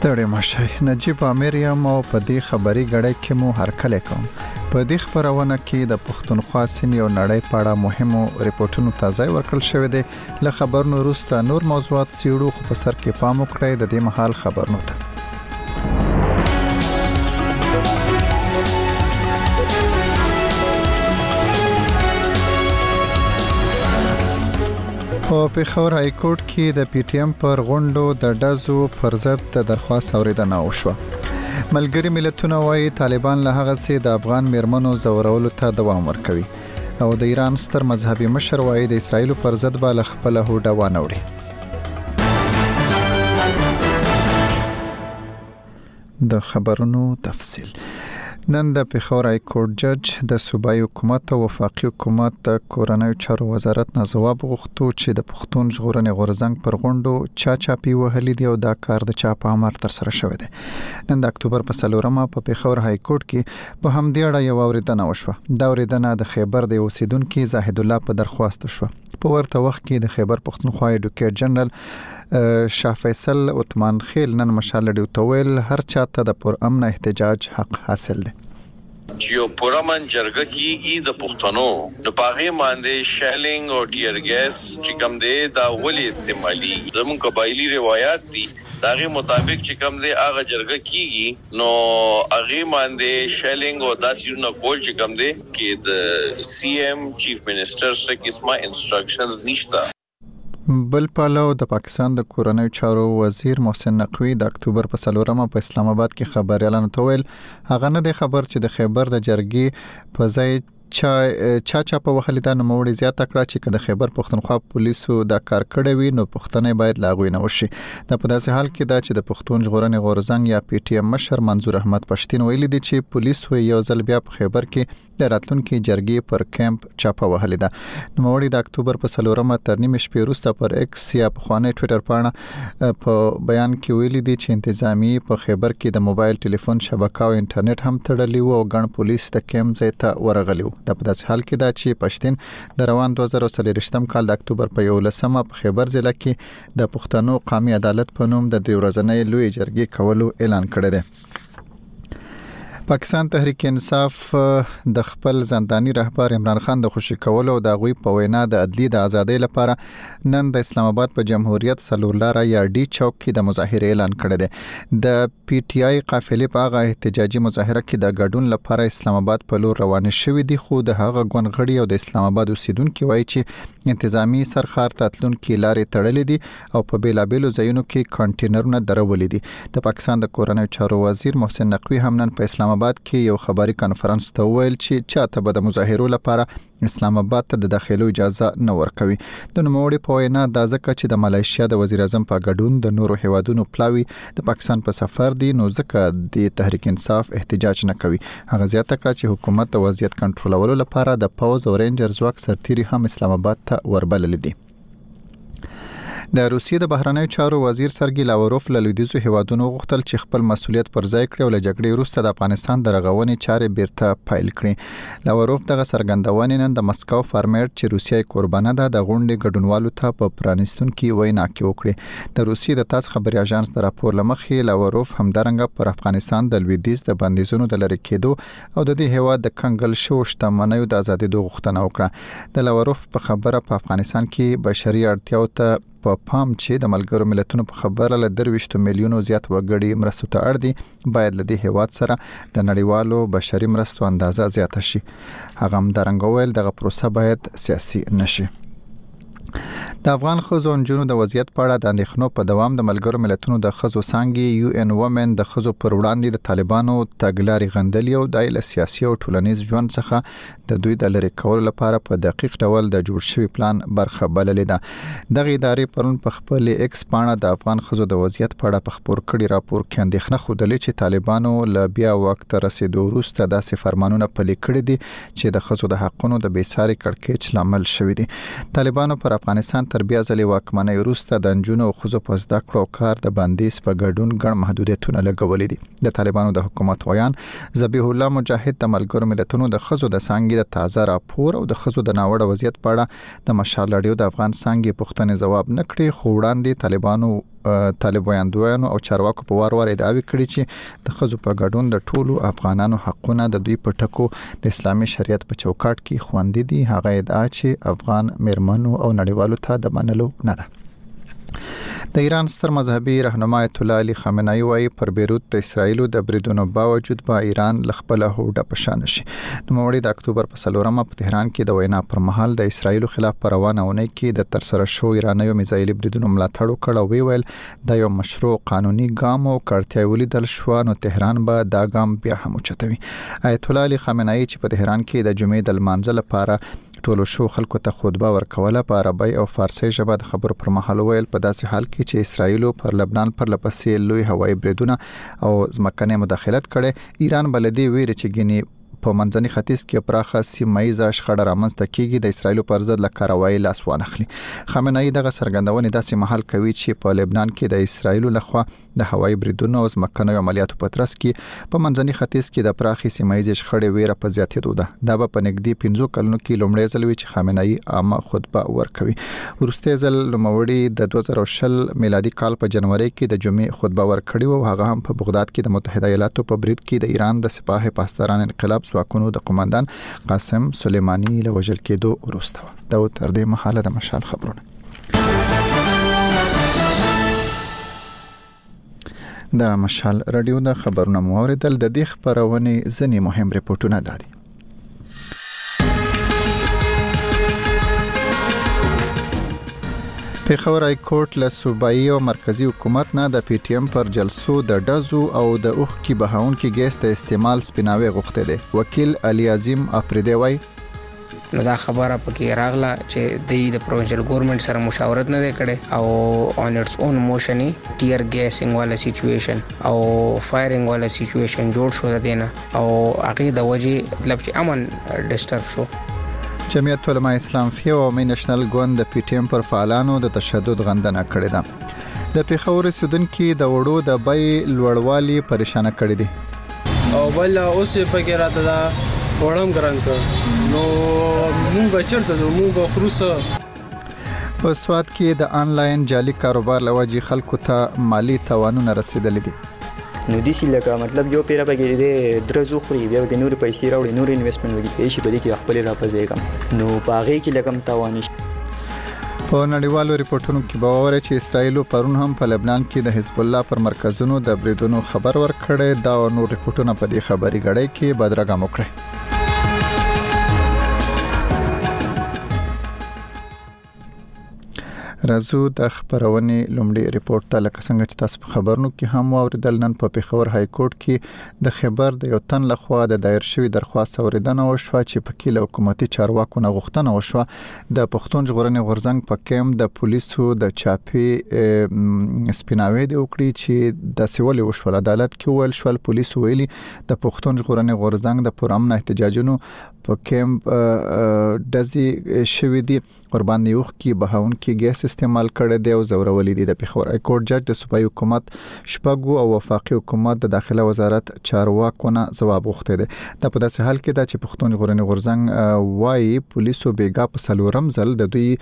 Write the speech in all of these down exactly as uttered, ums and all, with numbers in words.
ستړي مشي نجیب امیر یم او په دې خبري غړې کې مو هرکله کوم په دې خبرونه کې د پښتونخوا سیمې او نړۍ په اړه مهمو ریپورتونو تازه ورکړل شوې دي له خبرونو وروسته نور موضوعات سیړو خو په سر کې پام وکړئ د دې مهال خبرونه ته په پیښور های کورټ کې د پی ټی ایم پر غونډو د ډزو پر ضد د درخواست اوریدنه وشوه. ملګری ملتونه وايي طالبان له هغه سي د افغان میرمنو زورولو ته دوام ورکوي او د ایران ستر مذهبي مشر وايي د اسرایل پر ضد به خپل هوډه وانه وړي. د خبرونو تفصیل نن د پیښور های کورټ جج د صوبایي حکومت او وفاقي حکومت د کورنیو چارو وزارت نه ځواب غوښتو چې د پښتون ژغورنې غورځنګ پر غونډو چا چاپی وهلي دی او دا کار د چا په امر تر سره شوی دی. نن د اکتوبر په څلورمه په پیښور های کورټ کې په همدې اړه یو اوریدنه وشوه. دا اوریدنه د خیبر د اوسیدونکو زاهد الله په درخواست شو. په ورته وخت کې د خیبر پښتونخوا ایډوکیټ جنرال شاه فیصل عثمان خیل نن مشال ډیو تویل هر چاته د پر امن احتجاج حق حاصل دی. چې یو پرامن جرګه کیږي د پښتنو نو پاغه باندې شیلینګ او ټیر ګیس چې کوم دی دا ولې استعمالي زموږ قبایلی روایت دي داغه مطابق چې کوم دی هغه جرګه کیږي نو هغه باندې شیلینګ او داسې نه کول چې کوم دی کې د سی ایم چیف منسٹر سره کیسما انسټرکشنز نشته. بل پالو د پاکستان د کورنیو چارو وزیر محسن نقوی د اکتوبر په څلورمه په اسلام آباد کې خبري اعلان تویل هغه نه د خبر چې د خیبر د جرګي په ځای چا چا چا په وهلي د نوموړي زیات کړه چې د خیبر پښتونخوا پولیسو دا کار کړی وي نو پښتنې باید لاغوي نه وشي. دا په داسې حال کې دا چې د پښتون ژغورنې غورځنګ یا پی ټی ایم مشر منظور احمد پښتين ویلي دي چې پولیس یو ځل بیا په خیبر کې د راتلونکو جرګې پر کیمپ چاپه وهلي ده. نوموړي د اکتوبر په څلورمه تر نیمه شپې وروسته پر ایکس یا په خوانې ټوئیټر باندې په بیان کې ویلي دي چې انتظامی په خیبر کې د موبایل ټلیفون شبکه او انټرنیټ هم تړلی وو او ګڼ پولیس د کیمپ ځای ته ورغلي وو. د په داسې حال کې دا چې پښتين د روان دوه زره څلور کال د اکتوبر په یولسمه په خیبر ضلع کې د پښتنو قومي عدالت په نوم د ورځنۍ لوی جرګې کولو اعلان کړی دی. پاکستان تحریک انصاف د خپل زنداني رهبر عمران خان د خوشی کولو د غوي په وینا د عدلی د ازادۍ لپاره نن د اسلام آباد په جمهوریت سلولار یا ډي چوک کې د مظاهره اعلان کړی دی. د پی ټی آی قافلې په هغه احتجاجي مظاهره کې د ګډون لپاره اسلام آباد په لور روان شوې دي خو د هغه ګونغړي او د اسلام آباد اوسیدونکو وایي چې انتظامی سرخار تتلونکو لارې تړلې دي او په بیلابېلو ځایونو کې کانټینرونه درولې دي. د پاکستان د کورنیو چارو وزیر محسن نقوی هم نن په اسلام آباد کې یو خبري کانفرنس ته ویل چې چاته به د مظاهرو لپاره اسلام آباد ته د داخلو اجازه نه ورکوي. د نوموړي په وینا د ځکه چې د ملایشیا د وزیر اعظم په ګډون د نورو هیوادونو پلاوی د پاکستان په سفر دي نو ځکه د تحریک انصاف احتجاج نه کوي. هغه زیاته کړه چې حکومت د وضعیت کنټرولولو لپاره د پاوز او رینجر ځواک سرتیري هم اسلام آباد ته وربلل دي. د روسیې د بهرنیو چارو وزیر سرګي لاوروف له لویدیځو هیوادونو غوښتل چې خپل مسولیت پر ځای کړي او له جګړې وروسته د افغانستان د رغونې چارې بیرته پایل کړي. لاوروف دغه څرګندونې نن د مسکو فارمیټ چې روسیې قربانه ده د غونډې ګډونوالو ته په پرانیستونکو وینا کې وکړي. د روسیې د تاس خبري اژانس د راپور لمخې لاوروف همدارنګه پر افغانستان د لویدیځ د بندیزونو د لری کېدو او د دې هیواد د کنګل شو شتمنیو د ازادۍ د غوښتنه وکړه. د لاوروف په خبره په افغانستان کې بشري اړتیاو ته په پام چې د ملګرو ملتونو په خبره له درويشت میلیونو زیات وګړي مرستو ته اړ دي باید له دې هیواد سره د نړیوالو بشري مرستو اندازه زیاته شي. هغه هم درنګ ویل دغه پروسه باید سیاسي نشي. د افغان خزو انجونو د وضعیت په اړه د اندېښنو په دوام د ملګرو ملتونو د خزو څانګې یو ان وومن د خزو پر وړاندې د طالبانو تګلارې غندلې او د سیاسي او ټولنیز ژوند څخه د دوی د لری کولو لپاره په دقیق ډول د جوړ شوی پلان برخه بللې ده. دغه ادارې پرون په خپل ایکس پاڼه د افغان خزو د وضعیت په اړه په خبر کړي راپور کې اندېښنه خوده چې طالبانو ل بیا وخت رسیدو وروسته داسې فرمانونه پلي کړي دي چې د خزو د حقونو د بیساري کړکېچ لامل شوی دي. طالبانو پر افغانستان تر بیا ځلې واکمنۍ وروسته د انجونو او ښځو په زده کړو کار د بندیز په ګډون ګڼ محدودیتونه لګولې دي. د طالبانو د حکومت ویان ذبیح الله مجاهد د ملګرو ملتونو د ښځو د څانګې د تازه راپور او د ښځو د ناوړه وضعیت په اړه د مشال لړیو د افغان څانګې پوښتنې ځواب نکړي، خو وړاندې طالبانو طالب ویاندویانو او چارواکو په وار وار ادعاوی کړي چې د خزو په ګډون د ټولو افغانانو حقونه د دوی په ټکو د اسلامي شریعت په چوکاټ کې خوندي دي. هغه ادعا چې افغان میرمنو او نړیوالو ته د منلو نه ده. د ایران ستر مذهبي رهنما ایت الله علي خامنه‌ای وايي پر بیروت د اسرایلو د بریدونو باوجود به ایران لخپله هوډه پشان شي. نو موري د اکتوبر په څلورمه په تهران کې د وینا پر مهال د اسرایلو خلاف پر روانه ونې کې د تر سره شو ایرانیو میزایل بریدونو ملاتړ وکړ او ویل دا یو مشروع قانوني ګام او کړتیا ولیدل شو. نو تهران به دا ګام بیا هم اوچتوي. ایت الله علي خامنه‌ای چې په تهران کې د جمعې د لمانځه لپاره ټولو شو خلکو ته خطبه ورکوله په عربی او فارسی ژبه د خبرو پر مهال ویل په داسې حال کې چې اسرایلو پر لبنان پر لپسې لوی هوایي بریدونه او ځمکني مداخلت کړي، ایران بلدي ویل چې ګینی په منځني ختیځ کې پراخه سیمایي شخړه رامنځته کیږي د اسرایلو پر ضد لکاروي لاس وانخلي. خامنه‌ای دغه سرګندونې داسې محل کوي چې په لبنان کې د اسرایلو لخوا د هوایي بریدونو او ځمکني عملیاتو په ترڅ کې په منځني ختیځ کې د پراخه سیمایي شخړې ویره په زیاتېدو ده. دا به په نږدې پنځه کلونو کې لومړی ځل وي چې خامنه‌ای عامه خطبه ورکوي. ورسته ځل نوموړي د دوه زره شل میلادي کال په جنوري کې د جمعې خطبه ورکړي او هغه هم په بغداد کې د متحده ایالاتو په برید کې د ایران د سپاه پاسداران انقلاب ځواکونو د قومندان قاسم سلیمانی له وژل کېدو وروسته. دا تر دې مهاله د مشال خبرونه. د مشال رادیو د خبرونو موریدل د دې خبرونه ځنی مهم ریپورتونه دادي. پیښور های کورټ له صوبایي او مرکزی حکومت نه د پی ټی ایم پر جلسو د ډزو او د اوخ کی بهاون کې ګیس د استعمال سپیناوي غوښته دي. وکیل علي عظیم افریدی وای نو دا خبره پکې راغله چې د پروینشل ګورنمنت سره مشاورت نه کړي او اون اټس اون موشن ټیر ګیسینګ والا سچويشن او فایرینګ والا سچويشن جوړ شو دینه او هغه د وجې مطلب چې امن ډیسټرب شو. جمعیت علماء اسلام فی او می نېشنل ګوند د پی ټی ایم پر فعالانو د تشدد غندنه کړې ده. د پیښور سودونکو د وړو د بای لوړوالي پریشان کړي دي او بل اوس پکې راته دا وړم ګران کړ نو موږ چیرته موږ خروسه په سواد کې د انلاین جعلي کاروبار لوجي خلکو ته مالی تاوانونه رسیدلې دي. نو د سی لکه مطلب یو پیره بګی د درزو خوري بیا د نور پیسې راوړي نور انویسټمنټ وکړي شي په دې کې خپل راپځېګم نو پاغه کې لګم تاوان شي. په نړیوالو ریپورتونو کې باور چې اسرایل پرون هم په لبنان کې د حزب الله پر مرکزونو د بریدونو خبر ورکړي. دا نور ریپورتونه په دې خبري غړي کې بدرګه وکړي. رازو د خبرونه لومړی ریپورت ته لکه څنګه چې تاسو په خبرونو کې هم اوریدل نن په پیښور های کورټ کې د خبر د یو تن لخوا د دایر شوی درخواست اوریدنه وشو چې په کې له حکومتي چارواکو نه غوښتنه وشو د پښتون ژغورنې غورځنګ په کېم د پولیسو د چاپی سپیناوي د وکړي چې د سیول وشو عدالت کې ول شو پولیسو ویلي د پښتون ژغورنې غورځنګ د پرامن احتجاجونو په کېم دزي شوی دي قربان یوخ کې بهاون کې ګیس استعمال کړي دی او زورولې دي. د پیښور های کورټ جج د صوبایي حکومت شپږو او وفاقي حکومت د داخله وزارت چارواکونه ځواب غوښته دي. دا په داسې حال کې دا چې پښتون ژغورنې غورځنګ وايي پولیسو بیګا په سلورم ځل د دوی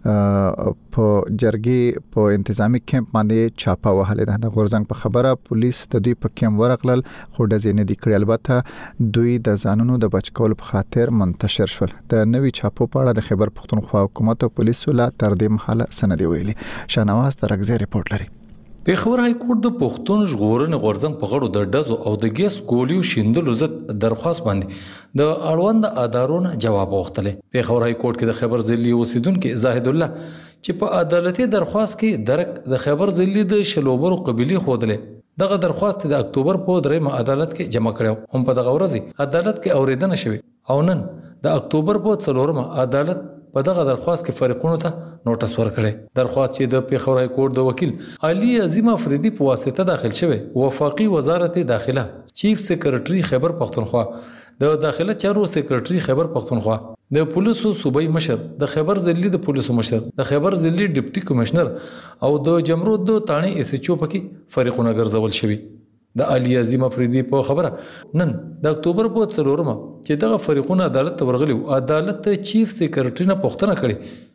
په جرګي په انتظامی کیمپ باندې چاپه وهلې ده. د غورځنګ په خبره پولیس د دوی په کیمپ ورغلل خو د زینې د کړي البته دوی د ځانونو د بچکول په خاطر منتشر شول. د نوي چاپو په اړه د خبر پښتونخوا حکومت او پولیسو لا تر دې مهاله سند ویلي. شانواز ترغزي ریپورت لري. پیښور های کورټ د پښتون ژغورنې غورځنګ په غړو د ډزو او د ګیس ګولیو شیندلو ضد درخواست باندې د اړوند ادارونو جواب غوښتل. پیښور های کورټ کې د خبر ځلی اوسیدونکو زاهد الله چې په عدالتي درخواست کې درک د خبر ځلی د شلوبر قبيلي خودلې دغه درخواست د اکتوبر په درېمه عدالت کې جمع کړو. هم په دغه ورځ عدالت کې اوریدنه شوه او نن د اکتوبر په څلورمه عدالت په دغه درخواست کې فریقونو ته نوټس ورکړي. درخواست چې د پیښور های کورټ د وکیل علي عظیم افریدی په واسطه داخل شوی وفاقي وزارت داخله چیف سیکریټري خیبر پختونخوا د داخله چارو سیکریټري خیبر پختونخوا د پولیسو صوبایي مشر د خیبر ضلعي د پولیسو مشر د خیبر ضلعي ډیپټي کمشنر او د جمرود د تانی اس ایچ او پکې فریقونه ګرځول شوی. د علي عظیم افریدی په خبره نن د اکتوبر په څلورمه چې دغه فریقونه عدالت ته ورغلي عدالت ته چیف سیکریټري نه پوښتنه کړې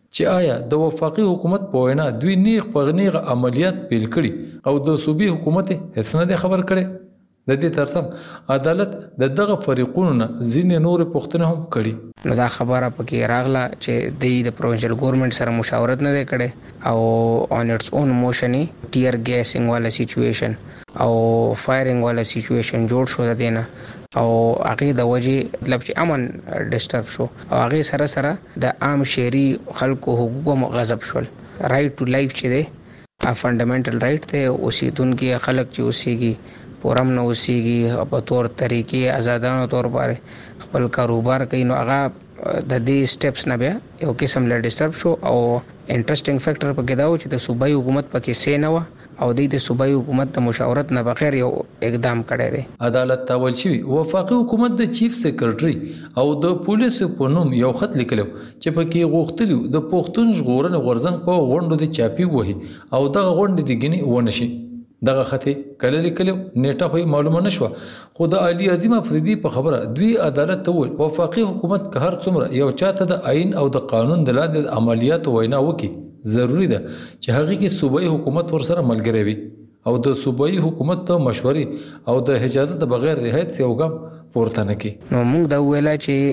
چې آیا د وفاقي حکومت په وینا دوی نیغ په نیغ عملیات پیل کړي او د صوبې حکومت هیڅ نه خبر کړي. د دې ترڅنګ عدالت د دغه فریقونو نه ځینې نور پوښتنه هم کړي. نو دا خبره پکې راغله چې د پروینشل ګورنمنت سره مشاورت نه کړي او on its own motion ټیر ګیسینګ والا سچويشن او فایرینګ والا سچويشن جوړ شو د دینه او هغه د وجې مطلب چې امن ډیسټرب شو او هغه سره سره د عام شهري خلکو حقوقو غضب شول. رائټ ټو لایف چې دی ا فندامنټل رائټ دی اوسیدونکو خلک چې اوسېږي پورم نو اوسېږي په تور طریقې آزادانه تور باندې خپل کاروبار کوي نو هغه د دې سټیپس نه بیا یو قسم له ډیسټرب شو او انټرېسټینګ فیکٹر پکې دا و چې د صوبایي حکومت پکې سې نه و او د صوبایي حکومت د مشاورت نه بغیر یو اقدام کړی دی. عدالت تاول شوی وفاقي حکومت د چیف سیکریټري او د پولیسو په نوم یو خط لیکلو چې پکې غوښتلی د پښتون ژغورنې غورځنګ په غونډو د چاپی وهي او دغه غونډې د ګنی ونشي. دغه خطي کله لیکلو نیټه خو معلومه نشوه خو د علي عظیم افریدي په خبره دوی عدالت ته وویل وفاقي حکومت که هر څومره یو چاته د آئین او د قانون د لاندې عملیاتو وینا وکړي ضروری ده چې هغه کې صوبایي حکومت ورسره ملګری وي او د صوبایي حکومت ته مشورې او د اجازه بغیر د هیڅ یو ګام پورته نه کوي. نو موږ دا ویلا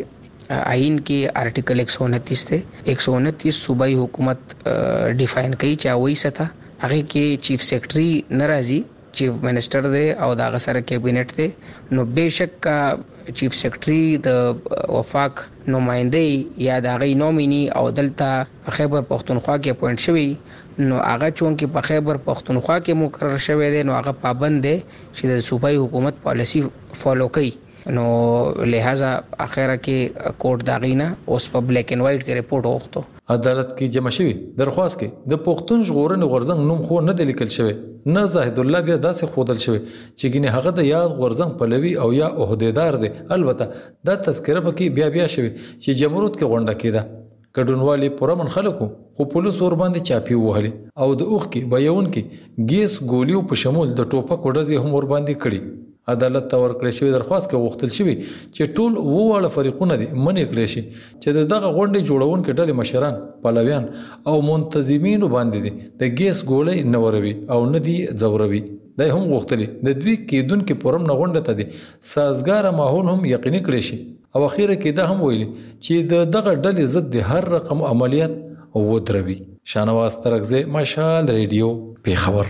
چې آئین کې آرټیکل ایک سو انتیس ته ایک سو انتیس صوبایي حکومت ډیفاین کوي چې اوی ستا هغه کې چیف سیکریټري ناراضي چیف منسٹر دی او دا غسر کابینټ دی نو بهشک کا چیف سیکریټري د وفاق نمائندې یا د غي نومینی او دلته خیبر پختونخوا کې اپوینټ شوی نو هغه چون کې په خیبر پختونخوا کې مقرر شوی دی نو هغه پابند دی چې د صوبایي حکومت پالیسی فالو کوي نو لہذا اخره کې کورټ داغینا اوس په بلیک اینڈ وایټ کې رپورت وغوښتو. عدالت کې جمع شوی درخواست کې د پښتون ژغورنې غورځنګ نوم خو نه د لیکل شوی نه زاهد الله بیا داسې خودل شوی چې ګینه هغه د یاد غورځنګ پلوي او یا عہدیدار دی. البته دا تذکره پکې بیا بیا شوی چې جمهوریت کې غونډه کېده کډونوالي پرمن خلکو خو پولیس ور باندې چاپی وهلي او د اوخ کې بیاون کې ګیس ګولیو په شمول د ټوپک وډزي هم ور باندې کړي. عدالت ته ورکړل شوی درخواست کې غوښتل شوی چې ټول وواړه فریقونه دي منې کړی شي چې دغه غونډې جوړون کې ډلې مشران پلویان او منتظمین باندې دي د ګیس ګولې نوروي او نه دي زوروي. دا هم غوښتل د دوی کېدون کې پرم نه غونډه ته دي سازګار ماحول هم یقیني کړی شي او اخیره کې دا هم ویلي چې دغه ډلې ضد د هر رقم عملیات ودروي. شانواز ترکزی مشال ریډیو پیښور.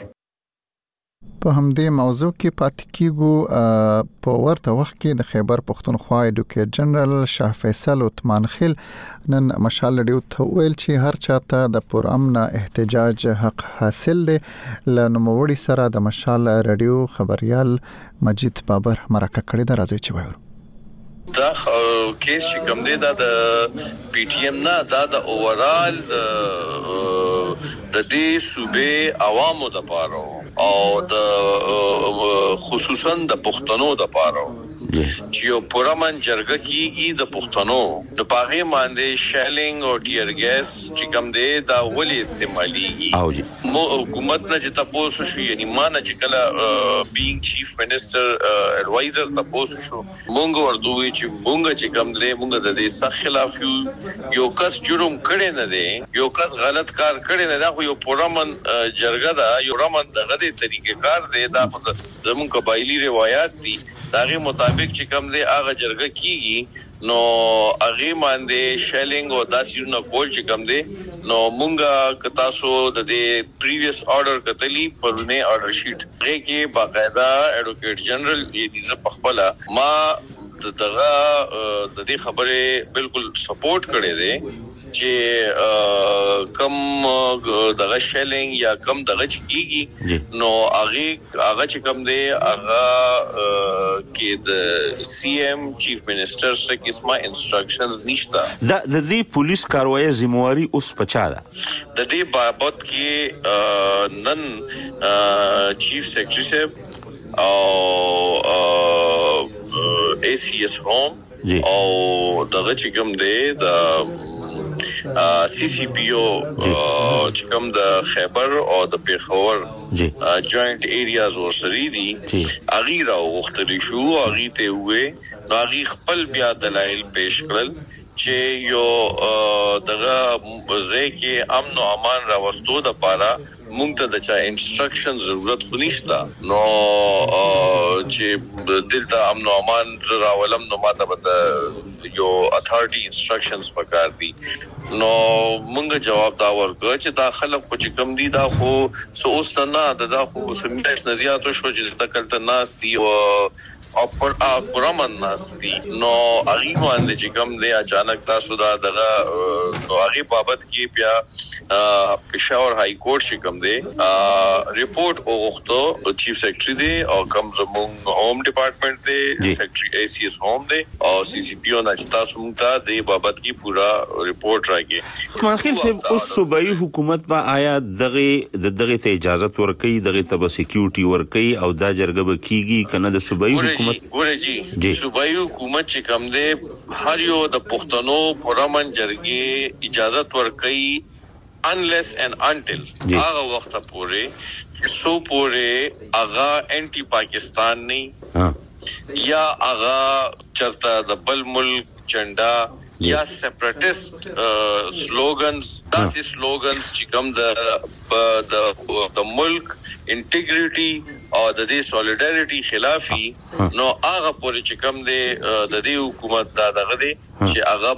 په همدې موضوع کې پاتې کیږو. په ورته وخت کې د خیبر پختونخوا ایډوکیټ جنرال شاه فیصل عثمان خیل نن مشال ډیو ته ویل چې هر چاته د پرامن احتجاج حق حاصل دی. لنوموړي سره د مشال رادیو خبريال مجید بابر مرکه کړې ده. راځي چې وایو دا کیس چې کوم دی دا د پی ټی ایم نه دا د اوورال د دې صوبې عوامو د پاره او د خصوصا د پښتنو د پاره چې یو پرامن جرګه کیږي د پښتنو د پاغه باندې شیلینګ او ټیر ګیس چې کوم دی دا ولې استعمالي او مو حکومت نه چې تاسو شو یعنی ما نه چې کله بینګ چیف منسٹر ایڈوایزر تاسو شو مونږ ورته وی چې مونږ چې کوم دی مونږ د دې سخت خلاف یو یو کس جرم کړي نه دی یو کس غلط کار کړي نه دا خو یو پرامن جرګه دا یو رمن دغه طریقې کار دی دا زموږ قبایلی روایت دي داغه مطابق چې کوم دی هغه جرګه کیږي نو هغه باندې شیلینګ او داسې نو کول چې کوم دی نو مونږه ک تاسو د دې پریویس آرډر کتلی پرونه آرډر شیټ هغه کې باقاعده ایډوکیټ جنرال یې د پخپله ما دغه د دې خبره بالکل سپورټ کړي دي چې کم دغه شیلینګ یا کم دغه چکیږي نو هغه هغه چې کم دی هغه کې د سی ایم چیف منسٹر سره کیسما انسټرکشنز نشته. دا د دې پولیس کاروایی ذمہواری اوس پچا ده د دې بابت کې نن چیف سیکریټری صاحب او اے سی ایس ہوم او دغه چې کوم دی د سی سی پی او چې کوم د خیبر او د پیښور جی جوائنٹ ایریاز ورسري دي اغي را وختلی شو اغي ته وې نو اغي خپل بیا دلایل پیش کړل چې یو دغه ځکه امن او امان را وستو د پاره مونږ ته د چا انسترکشن ضرورت خو نشته نو چې دلته امن او امان راولم نو ماته به یو اتھارټي انسترکشنز پکار دي نو مونږ جواب دا ورکړ چې دا خلک خو چې کم دي دا خو سوس نه دا خو سمېش نزياتو شو چې د کلته ناس دي او او پر پرامن ناستی نو اغي باندې چې کوم دی اچانک تاسو دا دغه نو اغي بابت کې بیا پېښور های کورټ چې کوم دی ریپورت اوغختو چیف سیکرټري دی او کوم زموږ هوم ډپارټمنټ دی سیکرټري ای سی اس هوم دی او سی سی پی او نه چې تاسو موږ ته د بابت کې پورا ریپورت راکې منخیل صاحب اوس صوبایي حکومت با آیا دغه دغه ته اجازه ورکړي دغه ته سکیورټي ورکړي او دا جرګه به کیږي کنه د صوبایي حکومت ګورې جی صوبایي حکومت چې کوم دی هر یو د پښتنو پرامن جرګې اجازه ورکړي unless and until هغه وخت پورې چې سو پورې هغه انټي پاکستان نه یا هغه چرته د بل ملک جنډا یا سیپریټیسټ سلوګنز داسې سلوګنز چې کوم د د د ملک انټیګریټي او د دې سولیډریټي خلافي نو هغه پورې چې کوم دی د دې حکومت دا دغه دی چې هغه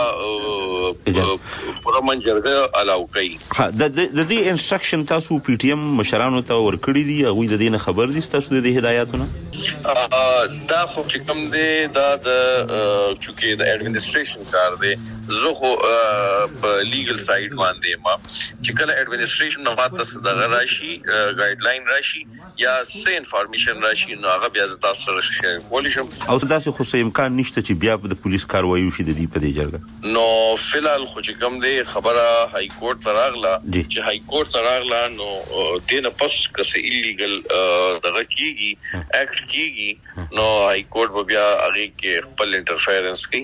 با پرمن جرګه الاو کوي د دې انسترکشن تاسو پی ټی ایم مشرانو ته ورکړی دي هغه د دې نه خبر دي تاسو د دې هدایتونه دا خو چې کوم دی دا د چونکه د ایڈمنسټریشن کار دی زه خو په لیګل سایډ باندې ما چې کله ایڈمنسټریشن نو ماته دغه راشي ګایډ لاین راشي یا سه انفارمیشن راشي نو هغه بیا تاسو سره شیر کولی شم او تاسو خو سه امکان نشته چې بیا د پولیس کاروایی وشي د دې په دې جرګه نو فلحال خو چې کوم دی خبره های کورټ ته راغله چې های کورټ ته راغله نو دینه پس کسه ایلیګل دغه کیږي اکټ کیږي نو های کورټ بیا هغه کې خپل انټرفیرنس کوي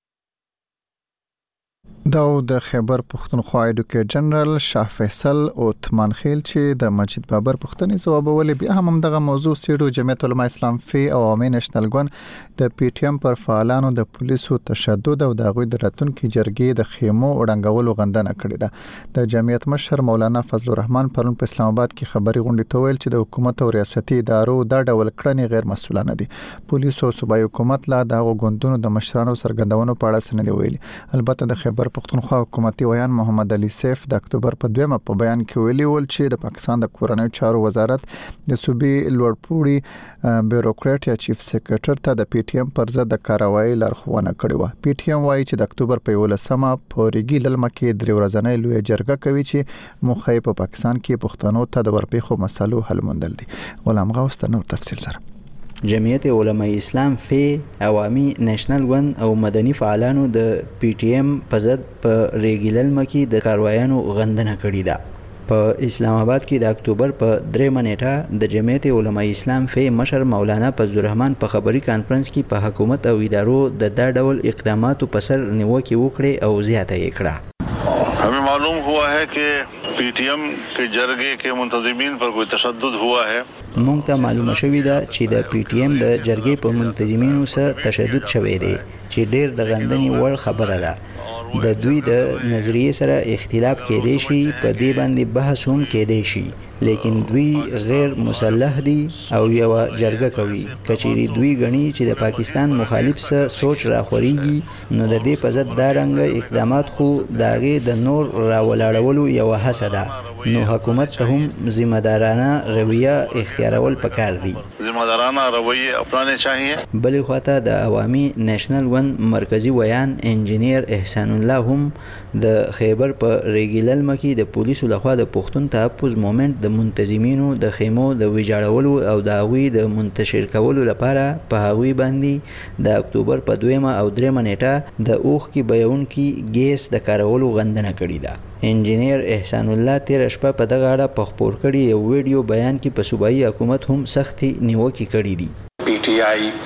دا د خیبر پښتونخوا ایډوکیټ جنرال شاه فیصل عثمان خیل چې د مسجد بابر پښتني ځوابولې بیا هم دغه موضوع سیډو جمعیت العلماء اسلام فی او عوامي نېشنل ګوند د پی ټی ایم پر فعالانو د پولیسو تشدد او د غوي د راتونکو جرګې د خیمو وړاندولو غندنه کړې ده د جمعیت مشر مولانا فضل الرحمن پرون په اسلام آباد کې خبري غونډه تویل چې د حکومت او ریاستي ادارو د ډول کړنې غیر مسؤلانه دي پولیسو صوبایي حکومت لا د غوندونو د مشرانو سرګندونو په اړه سند ویلي البته د خیبر پښتونخوا حکومتي ویان محمد علي سیف د اکتوبر په دویمه په بیان کې ویلي ول چې د پاکستان د کورنۍ چارو وزارت د صوبې لوړپوړي بیوروکرات یا چیف سیکریټر ته د پی ټی ایم پر ضد د کاروایی لارښوونه کړې و پی ټی ایم وايي چې د اکتوبر په یولسمه په ریګي للمه کې درې ورځې لوی جرګه کوي چې مخه په پاکستان کې پښتنو ته د ورپېخو مسلو حل موندل دي ولهم غوست نور تفصیل سره جمعیت علماء اسلام فی عوامي نېشنل ګوند او مدني فعالانو د پی ټی ایم په ضد په ریګیلل مکی د کاروایانو غندنه کړې ده په اسلام آباد کې د اکتوبر په درې منېټه د جمعیت علماء اسلام فی مشر مولانا فضل الرحمن په خبري کانفرنس کې په حکومت او ادارو د دا ډول اقداماتو په سر نیوکه وکړه او زیاته یې کړه हमें मालूम हुआ है कि पीटीएम के जरगे के मुंतजिमीन पर कोई तशद्दुद हुआ है مونږ ته معلومه شوې ده چې د پی ټی ایم د جرګې په منتظمینو سره تشدد شوی دی چې ډېر د غندنې وړ خبره ده د دوی د نظریې سره اختلاف کېدای شي په دې باندې بحث هم کېدای شي لیکن دوی غیر مسلح دي او یو جرګه کوي کچېری دوی غني چې د پاکستان مخالف سره سوچ راخوريږي نو د دې په ضد دا رنګ اقدامات خو داغه د نور راولاړولو یو هڅه ده نو حکومت ته هم ذمہ دارانه رویه اختیارول پکار دي ذمہ دارانه رویه اپنانے چاهیے بلې خواته د عوامي نېشنل ګوند مرکزی ویان انجینیر احسان الله هم د خیبر په ریګیلل مکی د پولیسو لخوا د پښتون تحفظ مومنت د منتظمینو د خیمو د ویجاړولو او د هغوی د منتشر کولو لپاره په هغوی باندې د اکتوبر په دویمه او دریمه نیټه د اوخ کې بیونکي ګیس د کارولو غندنه کړې ده انجینیر احسان الله تیر شپه په دغه اړه په خپور کړي یو ویډیو بیان کې په صوبایي حکومت هم سختي نیوکې کړې دي پی ټی آی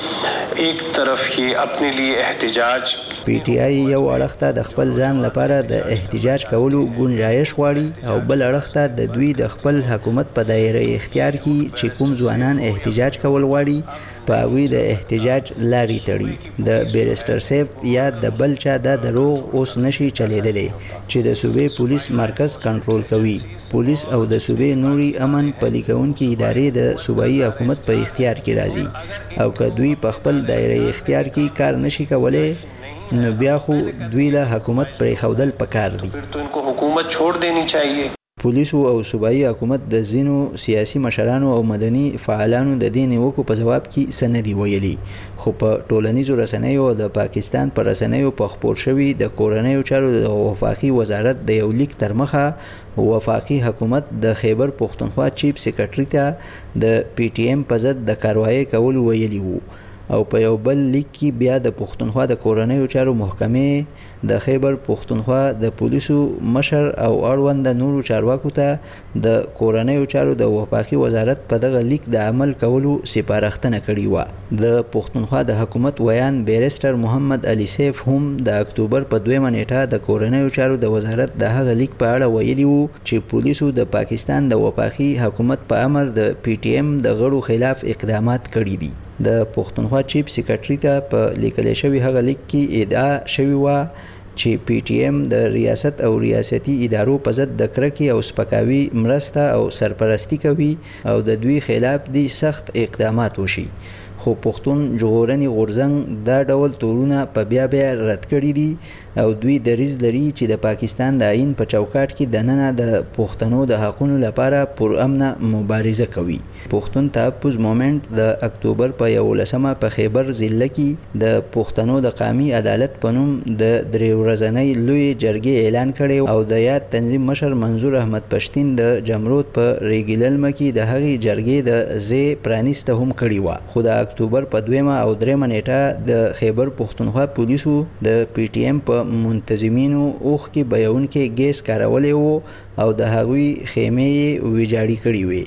एक तरफ ये अपने लिए احتجاج پی ټی آی یو اړخ ته د خپل ځان لپاره د احتجاج کولو گنجایش غواړي او بل اړخ ته د دوی د خپل حکومت په دایره اختیار کې چې کوم ځوانان احتجاج کول غواړي په هغوی د احتجاج لارې تړي. د بیرسټر سیف یا د بل چا دا دروغ اوس نشي چلیدلی چې د صوبې پولیس مرکز کنټرول کوي. پولیس او د صوبې نوري امن پلي کوونکي ادارې د صوبایي حکومت په اختیار کې راځي او که دوی په خپل دایره اختیار کې کار نشي کولای نو بیا خو دوی له حکومت پرېښودل پکار دي. حکومت چھوڑ دینی چاہیے. پولیسو او صوبایي حکومت د ځینو سیاسي مشرانو او مدني فعالانو د دې نیوکو په جواب کې څه نه دي ویلي، خو په ټولنیزو رسنیو او د پاکستان په رسنیو په خپور شوي د کورنیو چارو د وفاقي وزارت د یو لیک تر مخه وفاقي حکومت د خیبر پښتونخوا چیف سیکرټري ته د پی ټی ایم په ضد د کاروایی کول ویلي وو او په یو بل لیک کې بیا د پښتونخوا د کورنیو چارو محکمې د خیبر پښتونخوا د پولیسو مشر او اړوند نورو چارواکو ته د کورنیو چارو د وفاقي وزارت په دغه لیک د عمل کولو سپارښتنه کړې وه. د پښتونخوا د حکومت ویان بیرسټر محمد علي سیف هم د اکتوبر په دویمه نیټه د کورنیو چارو د وزارت د هغه لیک په اړه ویلي وو چې پولیسو د پاکستان د وفاقي حکومت په امر د پی ټی ایم د غړو خلاف اقدامات کړي دي. د پښتونخوا چیف سیکرټري ته په لیکل شوی هغه لیک کې ادعا شوی و چې پی ټی ایم د ریاست او ریاستي ادارو په ضد د کرکې او سپکاوي مرسته او سرپرستی کوي او د دوی خلاف دي سخت اقدامات وشي. خو پښتون ژغورنې غورځنګ دا ډول تورونه په بیا بیا رد کړي دي او دوی دریځ لري چې د پاکستان د آئین په چوکاټ کې دننه د پښتنو د حقونو لپاره پرامنه مبارزه کوي. پښتون تحفظ مومنت د اکتوبر په یولسمه په خیبر ضلع کې د پښتنو د قومي عدالت په نوم د درې ورځنۍ لوی جرګې اعلان کړی او د یاد تنظیم مشر منظور احمد پښتین د جمرود په ریګللمه کې د هغې جرګې د ځای پرانیسته هم کړې وه. خو د اکتوبر په دویمه او دریمه نیټه د خیبر پښتونخوا پولیسو د پی ټی ایم په منتظمینو اوښکې بهیونکي ګیس کارولی و او د هغوی خیمې یې ویجاړې کړې وې.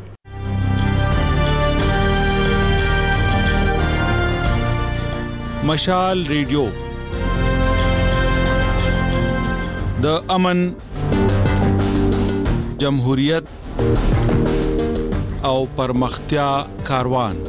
مشال ریډیو د امن، جمهوریت او پرمختیا کاروان.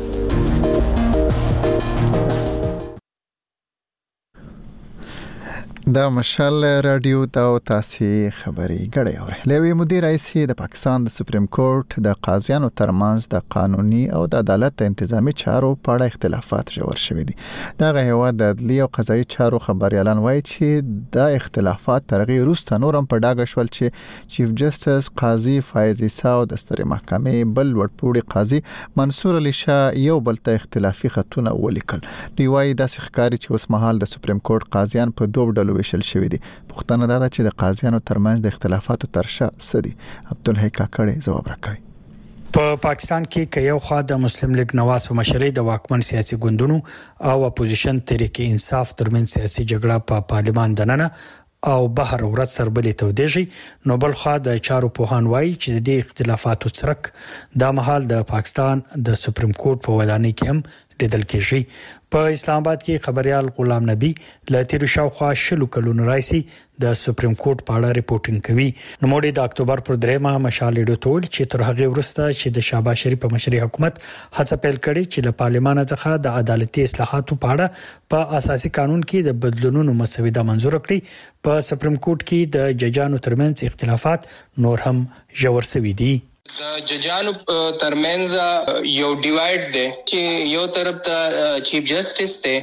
د مشال رادیو ته تاسو خبري غړي اور لوی مدیر رئیس د پاکستان د سپریم کورټ د قاضیانو ترمنځ د قانوني او د عدالت تنظیمي چارو په اړه اختلافات جوړ شوي دي. د هیواد د عدلي او قضایي چارو خبريالان وایي چې د اختلافات ترغیر وروسته نورم په ډاګه شول چې چیف جسټس قاضي فایز عیسی او د سترې محکمې بل وړپوړي قاضي منصور علي شاه یو بل ته اختلافي خطونه ولیکل. دوی وایي د ښکاری چې اوس مهال د سپریم کورټ قاضیان په دوه ډلو ویشل شوی دي. پښتنه دا چې د قاضیانو ترمنځ د اختلافاتو ترشا سدي. عبدالحی کاکړی جواب راکوي. په پاکستان کې که یو خوا د مسلم لیگ نواز په مشرۍ د واکمن سیاسي ګوندونو او اپوزیشن تحریک انصاف ترمنځ سیاسي جګړه په پارلیمان دننه او بهر ورځ سربلې تودېږي، نو بل خوا د چارو پوهان وایي چې د دې اختلافاتو څرک دا مهال د پاکستان د سپریم کورټ په ودانۍ کې هم لیدل کېږي. په اسلام آباد کې خبريال غلام نبی له تیر شاوخوا شلو کلونو راځي د سپریم کورټ په اړه ریپورتینګ کوي. نو موږ د اکتوبر پر دریمه مشال ریډیو ټول چې تر هغه وروسته چې د شهباز شریف په مشرۍ حکومت هڅه پیل کړې چې له پارلیمان څخه د عدالتي اصلاحاتو په اړه په اساسي قانون کې د بدلونونو مسوده منزور کړي، په سپریم کورټ کې د ججانو ترمنځ اختلافات نور هم ژور شوي دي. د ججانو ترمنځ یو ډیوایډ دی چې یو طرف ته چیف جسټس دی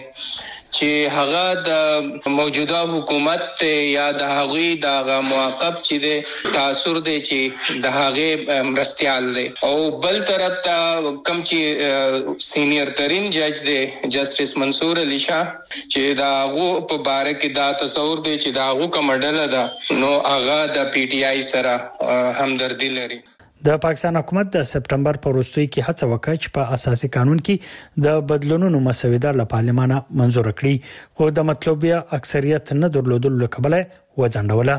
چې هغه د موجوده حکومت یا د هغوی د موقف چې دی تاثر دی چې د هغه مرستيال دی، او بل طرف ته کم چې سینیئر ترین جج دی جسټس منصور علي شاه چې دا هغه په باره کې دا تصور دی چې دا هغه کومډل ده نو هغه د پی ټی آی سره همدردی لري. د پاکستان حکومت د سپټمبر په وروستۍ کې هڅه وکړه چې په اساسي قانون کې د بدلونونو مسوده له پارلیمان منزور کړي، خو د مطلوبه اکثریت نه درلودلو له کبله وځنډوله.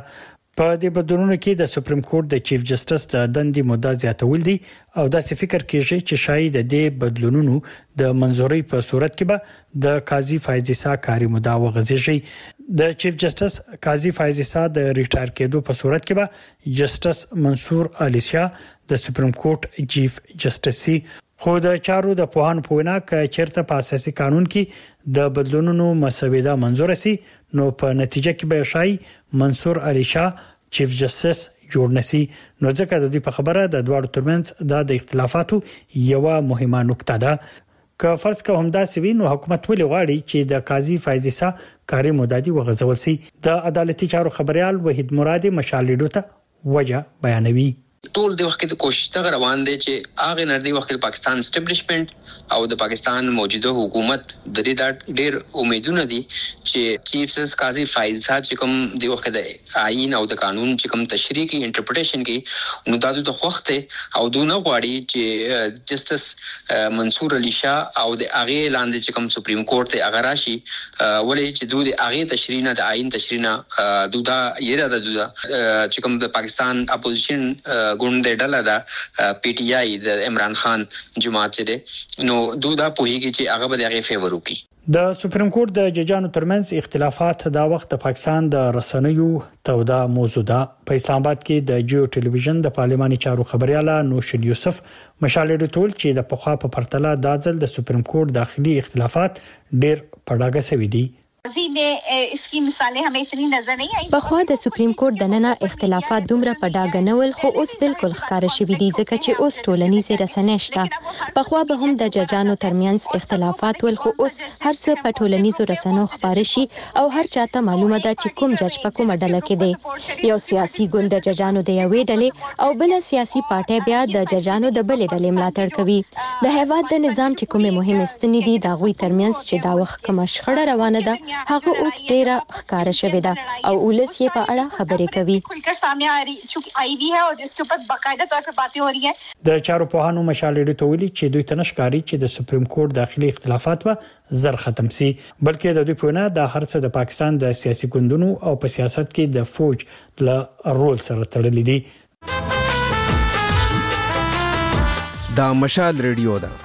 په دې بدلونونو کې د سپریم کورټ د چیف جسټس د دندې مدت زیاتول دي او داسې فکر کیږي چې شاید د دې بدلونونو د منځوري په صورت کې به د قاضي فایز عیسی کاري مدت وغځيږي. د چیف جسټس قاضي فایز عیسی د ریټایر کېدو په صورت کې به جسټس منصور علي شاه د سپریم کورټ چیف جسټس سي. خو د چارو د پوهانو په وینا ک چیرته په اساسي قانون کې د بدلونونو مسوده منزور سي نو په نتیجه کې به شای منصور علي شاه چیف جسټس جوړ نسی. نو ځکه د دې په خبره د دوه ترمنځ د اختلافاتو یو مهمه نقطه ده. که فرض کوم دا سوي نو حکومت ولې غواړي چې د قاضي فایز عیسی کاري مدت وغځول سي. د عدالتي چارو خبريال وحید مرادي مشال لیدو ته وجه بیانوي. ټول د وخت د کوشش ته روان دي چې هغه نړۍ وخت د پاکستان اسټابلیشمنت او د پاکستان موجوده حکومت د دې د ډېر امیدونه دي چې چیف جسټس قاضي فایز چې کوم د وخت د آئین او د قانون چې کوم تشریح کی انټرپریټیشن کی نو د وخت او دونه غواړي چې جسټس منصور علي شاه او د هغه لاندې چې کوم سپریم کورټ ته هغه راشي ولې چې دوی د هغه تشریح نه د آئین تشریح نه دودا یره د دودا چې کوم د پاکستان اپوزیشن ګوند ډله دا پی ټی آی د عمران خان جماعت چره نو دودا پوهیږي چې هغه به هغه فیور وکړي. د سپریم کورټ د ججانو ترمنځ اختلافات دا وخت د پاکستان د رسنیو تودا موضوع ده. په اسلام آباد کې د جیو ټلویزیون د پارلماني چارو خبرياله نوشل یوسف مشاله ټول چې د پخوا په پرتله د ځل د سپریم کورټ داخلي اختلافات ډېر پړاګه سوي دي. इसकी मिसालें हमें इतनी नजर नहीं आई. बखवा د سپریم کورټ د نننه اختلافات دومره پډاګه نول خو اوس بالکل ښکار شوي دي ځکه چې اوس ټولنیزه رسنۍ شته. بخوا به هم د ججانو ترمنځ اختلافات ول خو اوس هر څه په ټولنیزو رسنیو خبر شي او هر چاته معلومه ده چې کوم جج په کومه ډله کې دی. یو سیاسي ګوند د ججانو د یوې ډلې او بل سیاسي پارټي بیا د ججانو د بلې ډلې ملاتړ کوي. د هیواد د نظام چې کومه مهمه ستنې دي دا غوي ترمنځ چې دا وخت کوم شخړه روانه ده هغه اوس ډیره ښکارا شوې ده او ولس یې په اړه خبرې کوي. खुलकर सामने आ रही चूंकि आई भी है और इसके ऊपर बाकायदा तौर पर बातें हो रही हैं. د چارو پوهانو مشالې ټولي چې دوی تنشکاري چې د سپریم کورټ داخلي اختلافات به زر ختم سي بلکې د دوی په نه د هرڅه د پاکستان د سیاسي ګوندونو او په سیاست کې د فوج له رول سره تړلې دي. دا مشال ریډیو ده.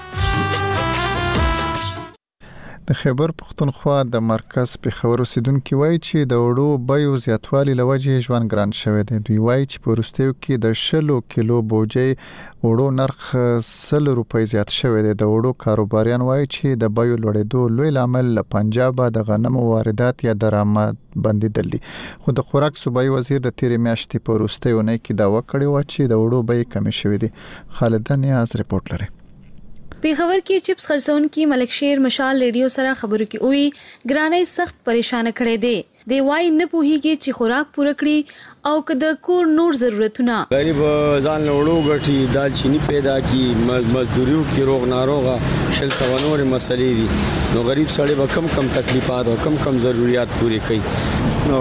د خیبر پختونخوا د مرکز پېښور اوسیدونکو وایي چې د وړو بیو زیاتوالي لوجه ژوند ګران شوی دی. دوی وایي چې په وروستیو کې د شلو کیلو بوجي وړو نرخ سل روپۍ زیات شوی دی. د وړو کاروباریان وایي چې د بیو لوړېدو لوی لامل له پنجاب د غنمو واردات یا درآمد بندیدل دي. خو د خوراک صوبایي وزیر د تیرې میاشتې په وروستیو نه کې داوا کړې و چې د وړو بیې کمې شوې دي. خالد نیاز رپورټ لري. پیښور کې چپس خرڅون کې ملک شیر مشال ریډیو سره خبرو کې وی ګرانۍ سخت پریشان کړي دي. دی وای نه پوهیږي چې خوراک پوره کړي او که د کور نور ضرورتونه غریب ځان وړو غټي دال چینی پیدا کی مزدوریو کې روغ ناروغه شل سوانور مسلې دي نو غریب سړی به کم کم تکلیفات او کم کم ضرورت پوری کوي. نو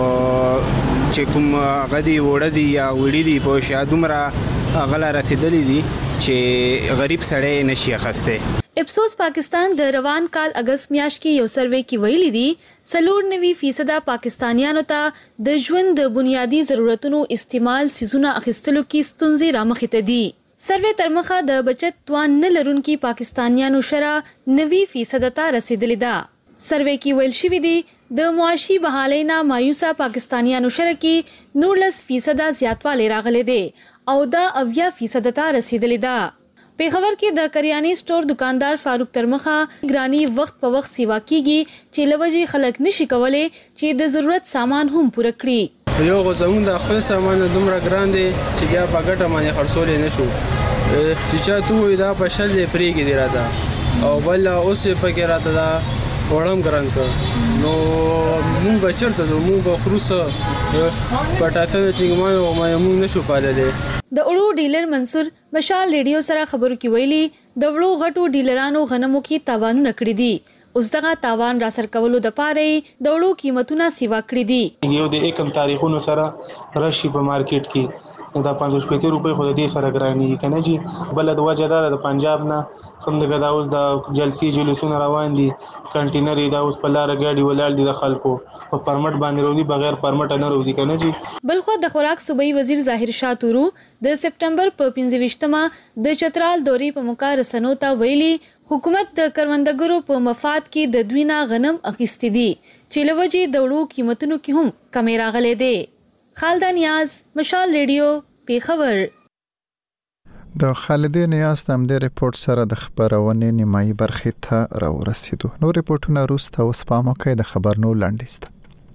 چې کوم غدي وړه دي یا وړي دي په شادومره غلا رسیدلې دي چې غریب سړی نشي اخسته. افسوس پاکستان د روان کال اگست میاشت کې یو سروې کې ویلي دي سلور نوي فیصد پاکستانیانو ته د ژوند د بنیادی ضرورتونو استعمال سيزونه اخیستلو کې ستونزې رامخته دي. سروې تر مخه د بچت توان نه لرونکي پاکستانیانو شره نوي فیصد ته رسیدلې ده. سروې کې ویل شوی دی د معاشي بحالۍ نه مایوسه پاکستانیانو شره کې نورلس فیصد زیاتوالی راغلی دی او دا اویا فیصد ته رسیدلې ده. پیښور کې د کریاني سٹور دکاندار فاروق ترمخه ګرانی وخت په وخت سیوا کیږي چې لوجي خلک نشي کولای چې د ضرورت سامان هم پوره کړي. یو غوښمن د خپل سامان دومره ګران دي چې بیا په ګټه باندې خرڅول نه شو. چې چا ته دا په شل پرېږي دی راته او بل اوس په کې راته دا وړم ګران کړ نو مونږ بچرته نو مونږ خروسه پټافه چې ما ما مونږ نشو پاللې. د اړو ډیلر منصور مشال ریډیو سره خبرو کې ویلي د وړو غټو ډیلرانو غنمو کې تاوانونه کړی دي اوس دغه تاوان را سر کولو د پاره د وړو قیمتونه سیوا کړی دي. یو د یکم تاریخونو سره راشي په مارکیټ کې دا پنځوس پنځه روپۍ خو د دې سره ګراني کنه چې بل د وجه دا د پنجاب نه کوم دغه دا اوس د جلسي جلوسونه روان دي کنټینر دا اوس په لار غاډي ولال دي د خلکو په پرمټ باندې روزي بغیر پرمټ نه روزي کنه چې بل خو د خوراک صوبایي وزیر ظاهر شاه تورو د سپټمبر په پنځه ویشتمه د چترال دوري په موقع رسنو ته ویلي حکومت د کروندګرو په مفاد کې د دوی نه غنم اخیستې دي چې لوجي د وړو قیمتونو کې هم کمی راغلي دي. خالد نیاز مشال ریډیو پیښور. د خالدې نیاز د همدې ریپورت سره د خبرونې نیمایي برخې ته راورسېدو. نو ریپورتونه وروسته اوس په موقع د خبرونو لاندې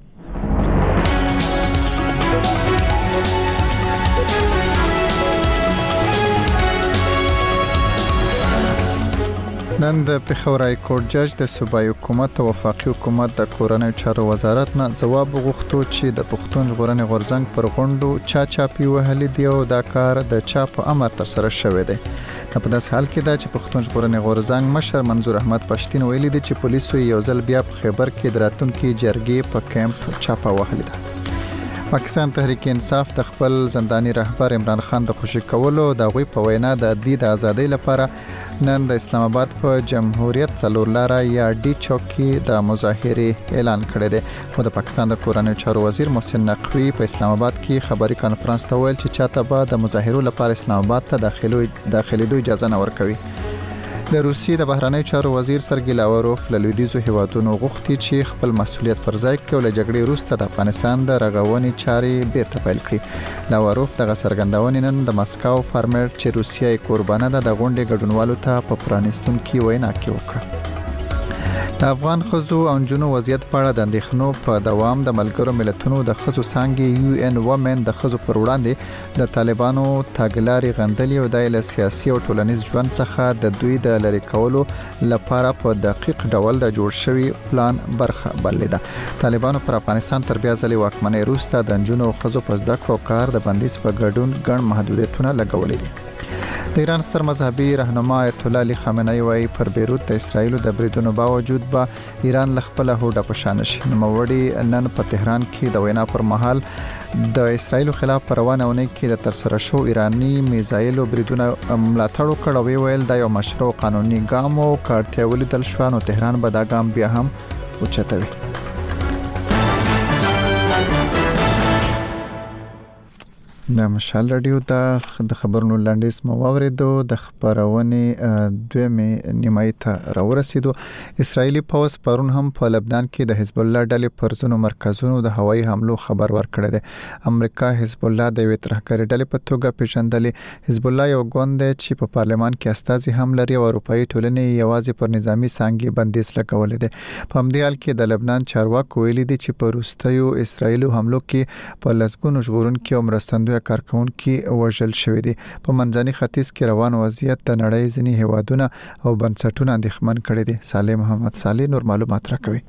نن د پېښور های کورټ جج د صوبایي حکومت او وفاقي حکومت د کورنۍ چارو وزارت نه ځواب وغوښتو چې د پښتون ژغورنې غورځنګ پر غونډو چا چاپی وهلي دی او دا کار د چا په امر ترسره شوی دی. په داسې حال کې دا چې پښتون ژغورنې غورځنګ مشر منظور احمد پښتين ویلي دی چې پولیسو یو ځل بیا په خیبر کې د راتلونکي جرګې په کیمپ چاپه وهلي ده. پاکستان تحریک انصاف د خپل زنداني رهبر عمران خان د خوشي کولو د غوي په وینا د عدلي د ازادۍ لپاره نن د اسلام آباد په جمهوریت څلور لاره یا ډي چوک کې د مظاهره اعلان کړی دی. خو د پاکستان د کورنۍ چارو وزیر محسن نقوی په اسلام آباد کې خبري کانفرنس ته ویل چې چاته به د مظاهرو لپاره اسلام آباد ته داخلو داخليدو اجازه نه ورکوي. د روسیې د بهرنی چارو وزیر سرګی لاوروف له لویدیځو هیوادونو غوښتي چې خپل مسؤلیت پر ځای کړي او له جګړې وروسته د افغانستان د رغونې چارې بیرته پیل کړي. لاوروف دغه څرګندونې نن د مسکو فارمیټ چې روسیه یې قربانه ده د غونډې ګډونوالو ته په پرانیستونکي وینا کې وکړه. د افغان خزو او جنو وضعیت په اړه د اندېښنو په دوام د ملګرو ملتونو د خزو څانګې یو ان وومن د خزو پر وړاندې د طالبانو تاګلاري غندلې او د سیاسي او ټولنیز ژوند څخه د دوی د لری کولو لپاره په دقیق ډول د جوړ شوی پلان برخه بللیده. طالبانو پر افغانستان تر بیا ځلې واکمنۍ وروسته د جنو خزو په زده کړو کار د بندیز په ګډون ګڼ محدودیتونه لګولې دي. د ایران ستر مذهبي رهنما آیت الله علي خامنه‌ای وايي پر بیروت د اسرایل د بریدونو باوجود به ایران لخپله هوډه پشان شي. نوموړي نن په تهران کې د وینا پر مهال د اسرایل خلاف پر روانه ونې کې د ترسره شو ایرانی میزایل بریدونه ملاتړ وکړ او ویل دا یو مشروع قانوني ګام او کارته ولیدل شو نو تهران به دا ګام بیا هم اوچتوي. د مشال رادیو د خبرونو لاندیز مو واوریدو. د خبرونې دویمه نیمایي ته راورسېدو. اسرایلی پوځ پرون هم په لبنان کې د حزب الله ډلې پر ځینو مرکزونو د هوایي حملو خبر ورکړی دی. امریکا حزب الله د یوې ترهګرې ډلې په توګه پیژندلې. حزب الله یو ګوند دی چې په پارلمان کې استازي هم لري او اروپאי ټولنې یوازې پر نظامی څانګې بندیز لګولې دي. په همدې حال کې د لبنان چارواکو ویلي دي چې په وروستیو اسرایلو حملو کې په لسګونو ژغورونکي او مرستندوی کارکونکي وژل شوې دي. په منځني ختیځ کې روان وضعیت د نړۍ ځینې هیوادونه او بنسټونه اندېښمن کړي دي. صالح محمد صالح نور معلومات راکوي.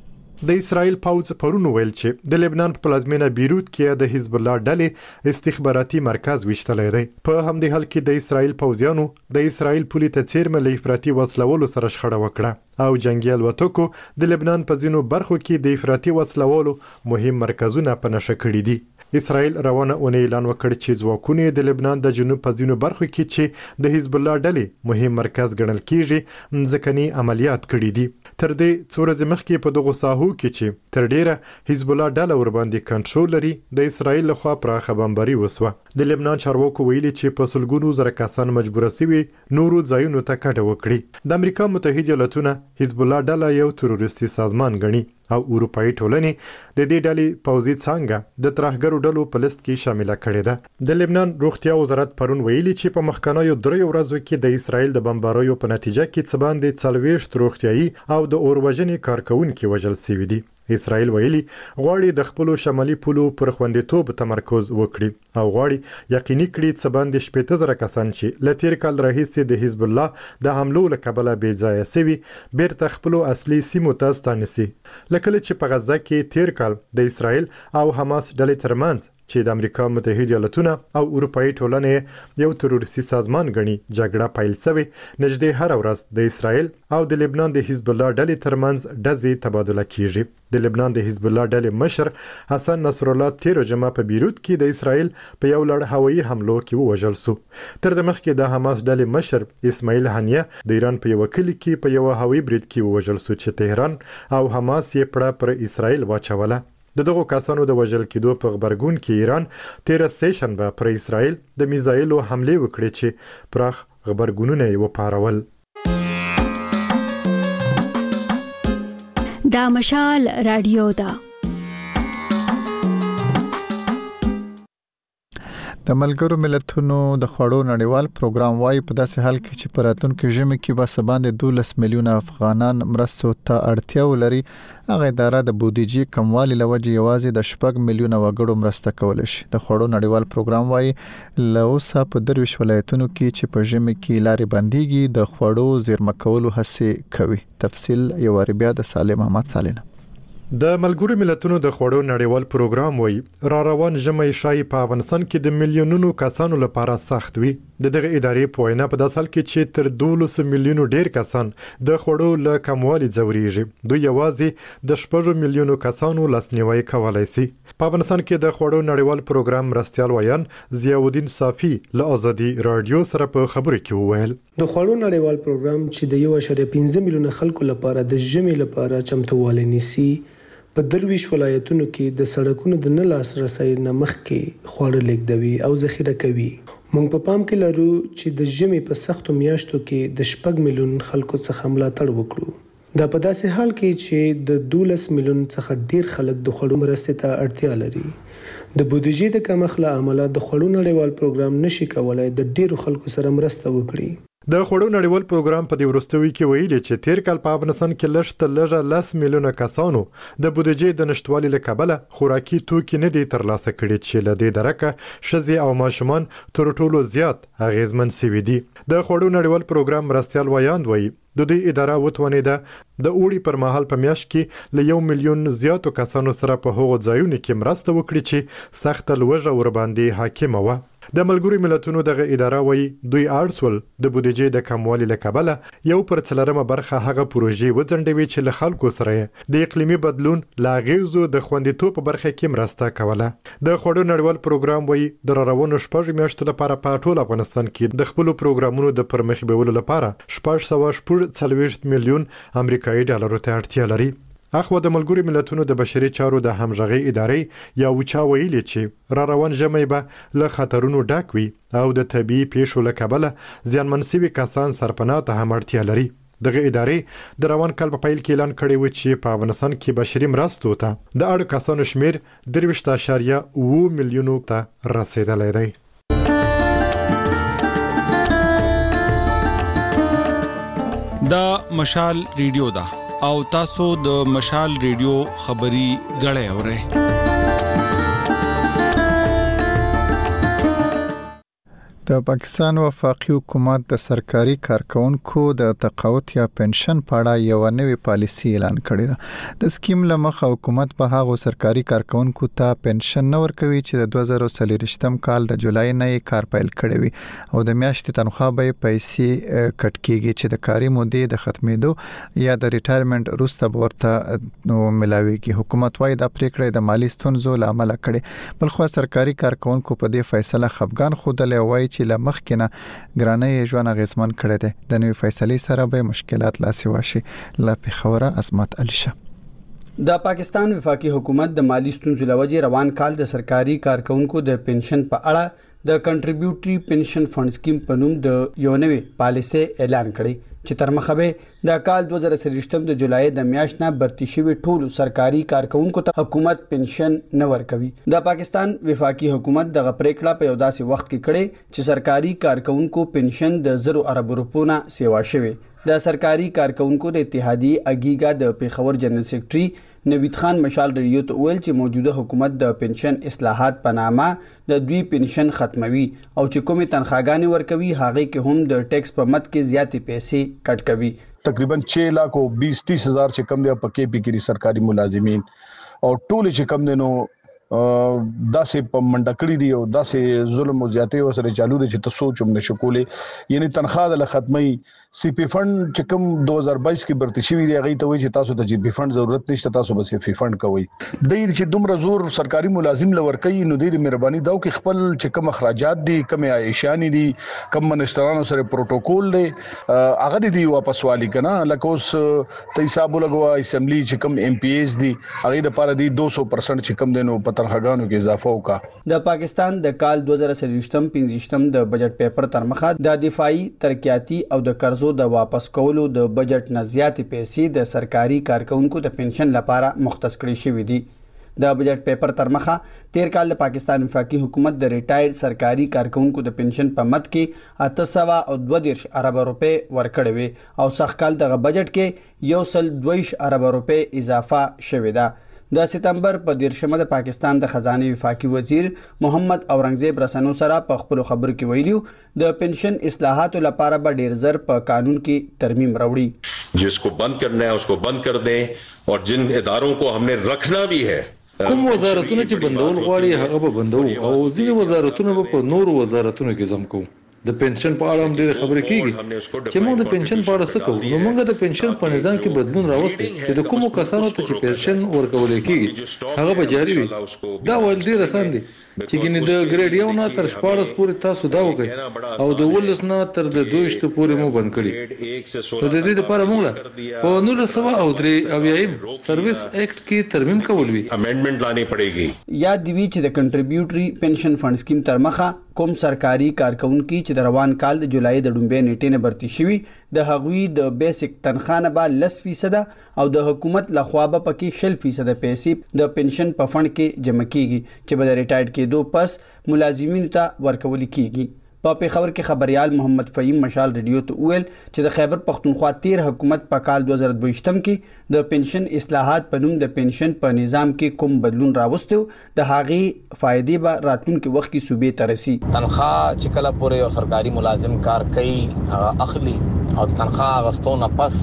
د اسرایل پوځ پرون ویل چې د لبنان په پلازمینه بیروت کې د حزب الله ډلې استخباراتي مرکز وشتلې دی. په همدې حال کې د اسرایل پوځیانو د اسرایل پولي ته څیرمه له افراطي وسلوالو سره شخړه وکړه او جنگي الوتکو د لبنان په ځینو برخو کې د افراطي وسلوالو مهم مرکزونه په نشه کړي دي. اسرایل روانه اونۍ اعلان وکړ چې ځواکونه د لبنان د جنوب په ځینو برخو کې چې د حزب الله ډلې مهم مرکز ګڼل کیږي ځکهني عملیات کړي دي. تر دې څو ورځې مخکې په دغه ساحو کې چې تر ډیره حزب الله ډله ور باندې کنټرول لري د اسرایل لخوا پراخه بمباري وسوه. د لبنان چارواکو ویلي چې په سلګونو زره کسان مجبور شوي نورو ځایونو ته کډه وکړي. د امریکا متحده ایالاتونه حزب الله ډله یو تروریستي سازمان ګڼي او اروپאי ټولنې د دې ډلې پوځي څنګه د ترهګرو ډلو په لیست کې شامل کړي ده. د لبنان روغتیا وزارت پرون ویلي چې په مخکنیو درې ورځو کې د اسرایل د بمباریو په نتیجه کې څه باندې څلوېښت روغتیايي او د اوروژنې کارکونکو وژل شوي دي. اسرائیل ویلي غواړي د خپل شمالي پولو پر خوندیتوب تمرکز وکړي او غواړي یقیني کړي چې باندې شپږ زره کسان چې ل تیر کال راهیسې د حزب الله د حملو له کبله بې ځایه سوي بیرته خپل اصلي سیمو ته ستانسي. لکه چې په غزه کې تیر کال د اسرائیل او حماس ډلې ترمنځ چې د امریکا متحده ایالاتونه او اروپאי ټولنې یو تروریستي سازمان غني جګړه پیل شوه نږدې هر ورځ د اسرائیل او د لبنان د حزب الله ډلې ترمنځ ډزې تبادله کیږي د لبنان د حزب الله ډلې مشر حسن نصر الله تیرو جمعه په بیروت کې د اسرائیل په یو لړ هوایي حملو کې ووژل شو تر د مخکې د حماس ډلې مشر اسماعیل هنیه د ایران په یو کلی کې په یو هوایي برید کې ووژل شو چې تهران او حماس یې پړه پر اسرائیل واچوله د دغو کسانو د وژل کېدو په خبرګون کې ایران تیر سیشنبه پر اسرائیل د میزایلو حمله وکړه چې پراخ خبرګونونه یې وپارول دا مشال رادیو دا د ملګرو ملتونو د خوړو نړیوال پروګرام وايي په داسې حال کې چې په راتلونکي ژمي کې به سباند دولس میلیونه افغانان مرستو ته اړتیا ولري هغه اداره د بودیجې کموالي لوجه یوازې د شپږ میلیونه وګړو مرسته کول شي د خوړو نړیوال پروګرام وايي لوسه په درویش ولایتونو کې چې په ژمي کې لارې بنديږي د خوړو زیرمه کولو هڅه کوي تفصیل یو بیا د سالم احمد سالنه د ملګرو ملتونو د خوړو نړیوال پروګرام وایي را روان ژمي شای په افغانستان کې د میلیونونو کسانو لپاره سخت وي د دغه ادارې په وینا په داسې حال کې چې تر دولس میلیونو ډیر کسان د خوړو له کموالي ځوريږي دوی یوازې د شپږ میلیونو کسانو لاسنیوي کولای شي په افغانستان کې د خوړو نړیوال پروګرام مرستيال ویان ضیاءالدین صافی له ازادي رادیو سره په خبرو کې وویل د خوړو نړیوال پروګرام چې د یو اشاریه پنځه میلیونه خلکو لپاره د ژمي لپاره چمتووالی نیسي په درویش ولایتونو کې د سړکونو د نه لاسرسي نه مخکې خواړه لیږدوي او ذخیره کوي موږ په پام کې لرو چې د ژمي په سختو میاشتو کې د شپږ میلیون خلکو څخه ملاتړ وکړو دا په داسې حال کې چې د دولس میلیون څخه ډیر خلک د خوړو مرستې ته اړتیا لري د بودیجې د کمښت له امله د خوړو نړیوال پروګرام نشي کولای د ډیرو خلکو سره مرسته وکړي د خوړو نړیوال پروګرام په دې وروستوي کې ویلي چې تیر کال په افغانستان کې لږ تر لږه لس میلیونه کسانو د بودیجې د نشټوالي له کبله خوراکي توکي نه دي ترلاسه کړي چې له دې درکه ښځې او ماشومان تر ټولو زیات اغیزمن شوي دي د خوړو نړیوال پروګرام مرستيال ویاند وایي د دې اداره وتوانیده د اوړي پر مهال په میاشت کې له یو میلیون زیاتو کسانو سره په هغو ځایونو کې مرسته وکړي چې سخت لوږه ور باندې حاکمه وه د ملګرو ملتونو دغه اداره وایي دوی اړسول د بودیجې د کموالي له کبله یو پر څلورمه برخه هغه پروژې وځنډوي چې له خلکو سره د اقلیمي بدلون لاغیزو د خوندیتوب په برخه کې مرسته کوله د خوړو نړیوال پروګرام وایي د روانو شپږ میاشتو لپاره په ټول افغانستان کې د خپل پروګرامونو د پرمخ بیولو لپاره شپږ سوه شپږ څلوېښت میلیون امریکایي ډالرو ته اړتیا لري اخو د ملګرو ملتونو د بشري چارو د همغږي ادارې یا وچا ویلي چې را روان ژمي به له خطرونو ډک وي او د طبي پیښو له کبله زیانمن شوي کسان سرپناه ته هم اړتیا لري دغه ادارې د روان کال په پیل کې اعلان کړی و چې په افغانستان کې بشري مرستو ته د اړو کسانو شمیر درویشت اشاریه اوه میلیونو ته رسیدلی دی دا مشال ریډیو دا او تاسو د مشال ریډیو خبري غړې اورئ د پاکستان وفاقي حکومت د سرکاري کارکونکو د تقاعد یا پنشن په اړه یو نوې پالیسي اعلان کړې ده د سکیم لمخه حکومت په هغو سرکاري کارکونکو ته پنشن نه ورکوي چې د دوه زره څلوېښتم کال د جولای نه کار پیل کړی وي او د میاشتې تنخواه به پیسې کټ کیږي چې د کاري مودې د ختمېدو یا د ریټایرمنټ وروسته ورته ملاويږي حکومت وايي دا پریکړه د مالی ستونزو لامل کړي بلخو سرکاري کارکونکو په دې فیصله خفګان خوده وایي چې لمخ کنه ګرانې ژوند غیزمن کړي دي د نوې فیصلې سره به مشکلات لاسي واشي لا پیښوره عظمت علي شه د پاکستان وفاقي حکومت د مالی ستونزو لوجه روان کال د سرکاري کارکونکو د پنشن په اړه د کنټریبیوټري پنشن فند سکیم په نوم د یو نوې پالیسي اعلان کړي چې تر مخه به د کال دوه زره څلوېښتم د جولای د میاشت نه برتی شوی ټول سرکاري کارکونکو ته حکومت پنشن نه ورکوي د پاکستان وفاقي حکومت دغه پریکړه په یو داسې وخت کې کړي چې سرکاري کارکونکو پنشن د زرو ارب روپو نه سیوا شوی د سرکاري کارکونکو د اتحادیې اګیګا د پیښور جنرال سیکریټري نوید خان مشال ریډیو ته ویل چې موجوده حکومت د پنشن اصلاحات په نامه د دوی پنشن ختموي او چې کومې تنخواګانې ورکوي هغه کې هم د ټیکس په مد کې زیاتې پیسې کټ کوي تقریبا छह लाख او बीस तीस हजार چې کم دی په کې پی کې سرکاري ملازمین او ټول چې کم دي نو داسې په منډکړی دی او داسې ظلم او زیاتې وسره چالو دي چې تاسو چوم نشو کولې یعنی تنخواه د ختمي سی پی فند چې کوم دو هزار بایس کې برتی شوی دی هغه ته وایي چې تاسو ته جی پی فند ضرورت نشته تاسو به سی پی فند کوئ د دې چې دومره زور سرکاري ملازم لور کوي نو د مهرباني دا کې خپل چې کوم اخراجات دي کوم عیشانی دي کوم منسترانو سره پروتوکول دی هغه دي واپس والی کنه لکه اوس ته حساب لګوا اسمبلی چې کوم ایم پی ایز دي هغه د پاره دي دو سو پرسنټ چې کوم دینو په تنخواګانو کې اضافه وکا د پاکستان د کال دو هزار سلويشتم پنځشتم د بجټ پیپر تر مخه د دفاعي ترقیاتی او د قرضو د واپس کولو د بجټ نه زیاتې پیسې د سرکاري کارکونکو د پنشن لپاره مختص کړي شوې دي د بجټ پیپر تر مخه تیر کال د پاکستان وفاقي حکومت د ریټایرډ سرکاري کارکونکو د پنشن په مد کې اته سوه او دوه دېرش ارب روپۍ ورکړې وې او سږ کال دغه بجټ کې یو سل دویش ارب روپۍ اضافه شوې ده د سپتمبر په دیرشمه د پاکستان د خزانه وفاقي وزیر محمد اورنګزیب رسنو سره په خپل خبرو کې ویلو د پنشن اصلاحاتو لپاره به ډیر زر په قانون کې ترمیم راوړي जिसको बंद करना है उसको बंद कर दें और जिन इदारों को हमने रखना भी है کوم وزارتونه چې بندول غواړي هغه به بندو او ځینې وزارتونه به په نورو وزارتونو کې زم کوو د پنشن په اړه هم ډېر خبرې کیږي چې موږ د پنشن په اړه څه کوو نو موږ د پنشن په نظام کې بدلون راوستو چې د کومو کسانو ته چې پنشن ورکول کیږي هغه به جاري وي دا ول ډېر آسان دي چې ګینه د ګریډ یو نه تر شپږ پورې تاسو دا وکړئ او د ولس نه تر د دویشت پورې مو بند کړی نو د دې لپاره موږ په نولس سوه او درې اویایم سرویس ایکټ کې ترمیم کول وی امندمنت لانی پڑेगी یاد دی چې د کنټریبیوټری پنشن فند سکیم تر مخه کوم سرکاري کارکونکو چې د روان کال د جولای د ډومبې نیټې نه برتی شوی د هغوی د بیسیک تنخواه نه به لس فیصد او د حکومت لخوا به پکې شل فیصد پیسې د پنشن په فند کې جمع کیږي چې به د ریټایرډ کېدو پس ملازمینو ته ورکول کیږي په پیښور کې خبريال محمد فهیم مشال ریډیو ته ویل چې د خیبر پختونخوا تیر حکومت په کال دو هزار دویشتم کې د پنشن اصلاحات په نوم د پنشن په نظام کې کوم بدلون راوستو د هغې فائدې به راتلونکي وخت کې صوبې ته رسي تنخواه چې کله پورې یو سرکاري ملازم کار کوي اخلي او تنخواه غستو نه پس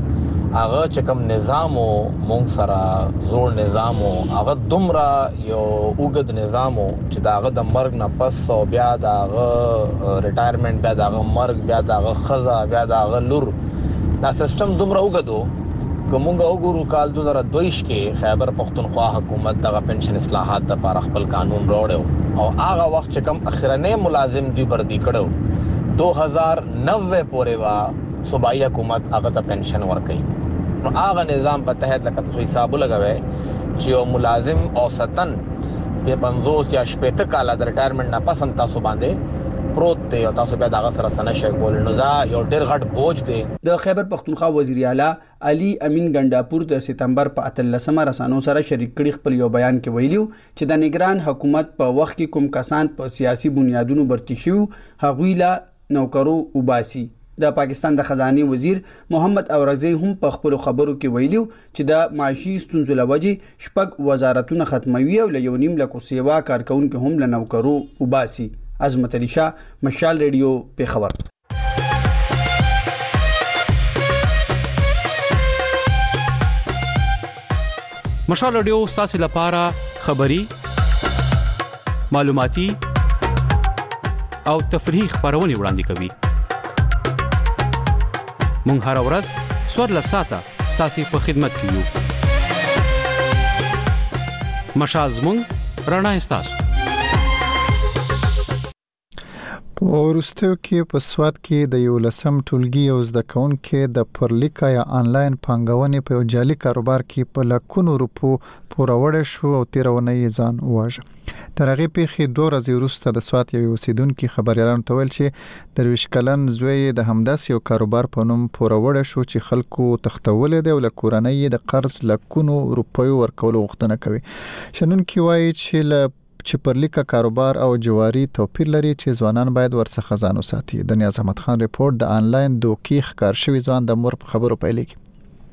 هغه چې کوم نظام او مونږ سره زوړ نظام او هغه دومره یو اوږد نظام چې داغه د مرګ نه پس او بیا داغه ریټایرمنټ بیا داغه مرګ بیا داغه خزا بیا داغه لور دا سیستم دومره اوږدو کومه وګورو کال دو هزار دویش کې خیبر پختونخوا حکومت دغه پنشن اصلاحات لپاره خپل قانون راوړو او هغه وخت چې کوم اخرنه ملازم دی بردی کړو دو هزار نوے پورې وا صوبایي حکومت هغه ته پنشن ورکړي نو هغه نظام په تحت لکه تاسو حساب لګوي چې یو ملازم اوسطن په پنځوس یا شپږ کال د ریټایرمنټ نه پس هم تاسو باندې پروت دی او تاسو به دغه سره سره شي کول نو دا یو ډېر غټ بوج دی د خیبر پختونخوا وزیر اعلی علي امین ګنڈاپور د سپتمبر په اتلسمه رسانو سره شریک کړي خپل یو بیان کې ویلو چې د نگران حکومت په وخت کې کوم کسان په سیاسي بنیادونو برتی شو هغوی لا نوکرو وباسي د پاکستان د خزانه وزیر محمد اورنګزیب هم په خپل خبرو کې ویلو چې د معاشي ستونزو لوجې شپږ وزارتونه ختموي او له یو نیم لکو سیوا کارکونکو هم له نوکرو وباسي عظمت علي شاه مشال ریډیو پیښور مشال ریډیو ساسي لپاره خبري معلوماتي او تفریحي خبرونه وړاندې کوي مونږ هر ورځ سور لساته ستاسو په خدمت کې یو مشال زمونږ رڼا ستاسو په ورستیو کې په سواد کې د یو لسم ټولګي یو زده کوونکي د پرلیکا یا آنلاین پانګونې په یو جعلي کاروبار کې په لکونو روپو پوروړ شو او تیرونه یې ځان واژه تر هغه پیښې دوه ورځې وروسته د سواد یو اوسیدونکو خبريالانو ته ویل چې درویش کلن زوی د همداس یو کاروبار په نوم پوروړ شو چې خلکو تختول دی او لکورنۍ د قرض لکونو روپیو ورکول غوښتنه کوي شنونکي وایي چې ل چې پرلیکا کاروبار او جواری توپیر لري چې ځوانان باید ورڅخه ځان وساتي د نیاز احمد خان ریپورت د آنلاین دوکي ښکار شوی ځوان د مور په خبرو پیلېږي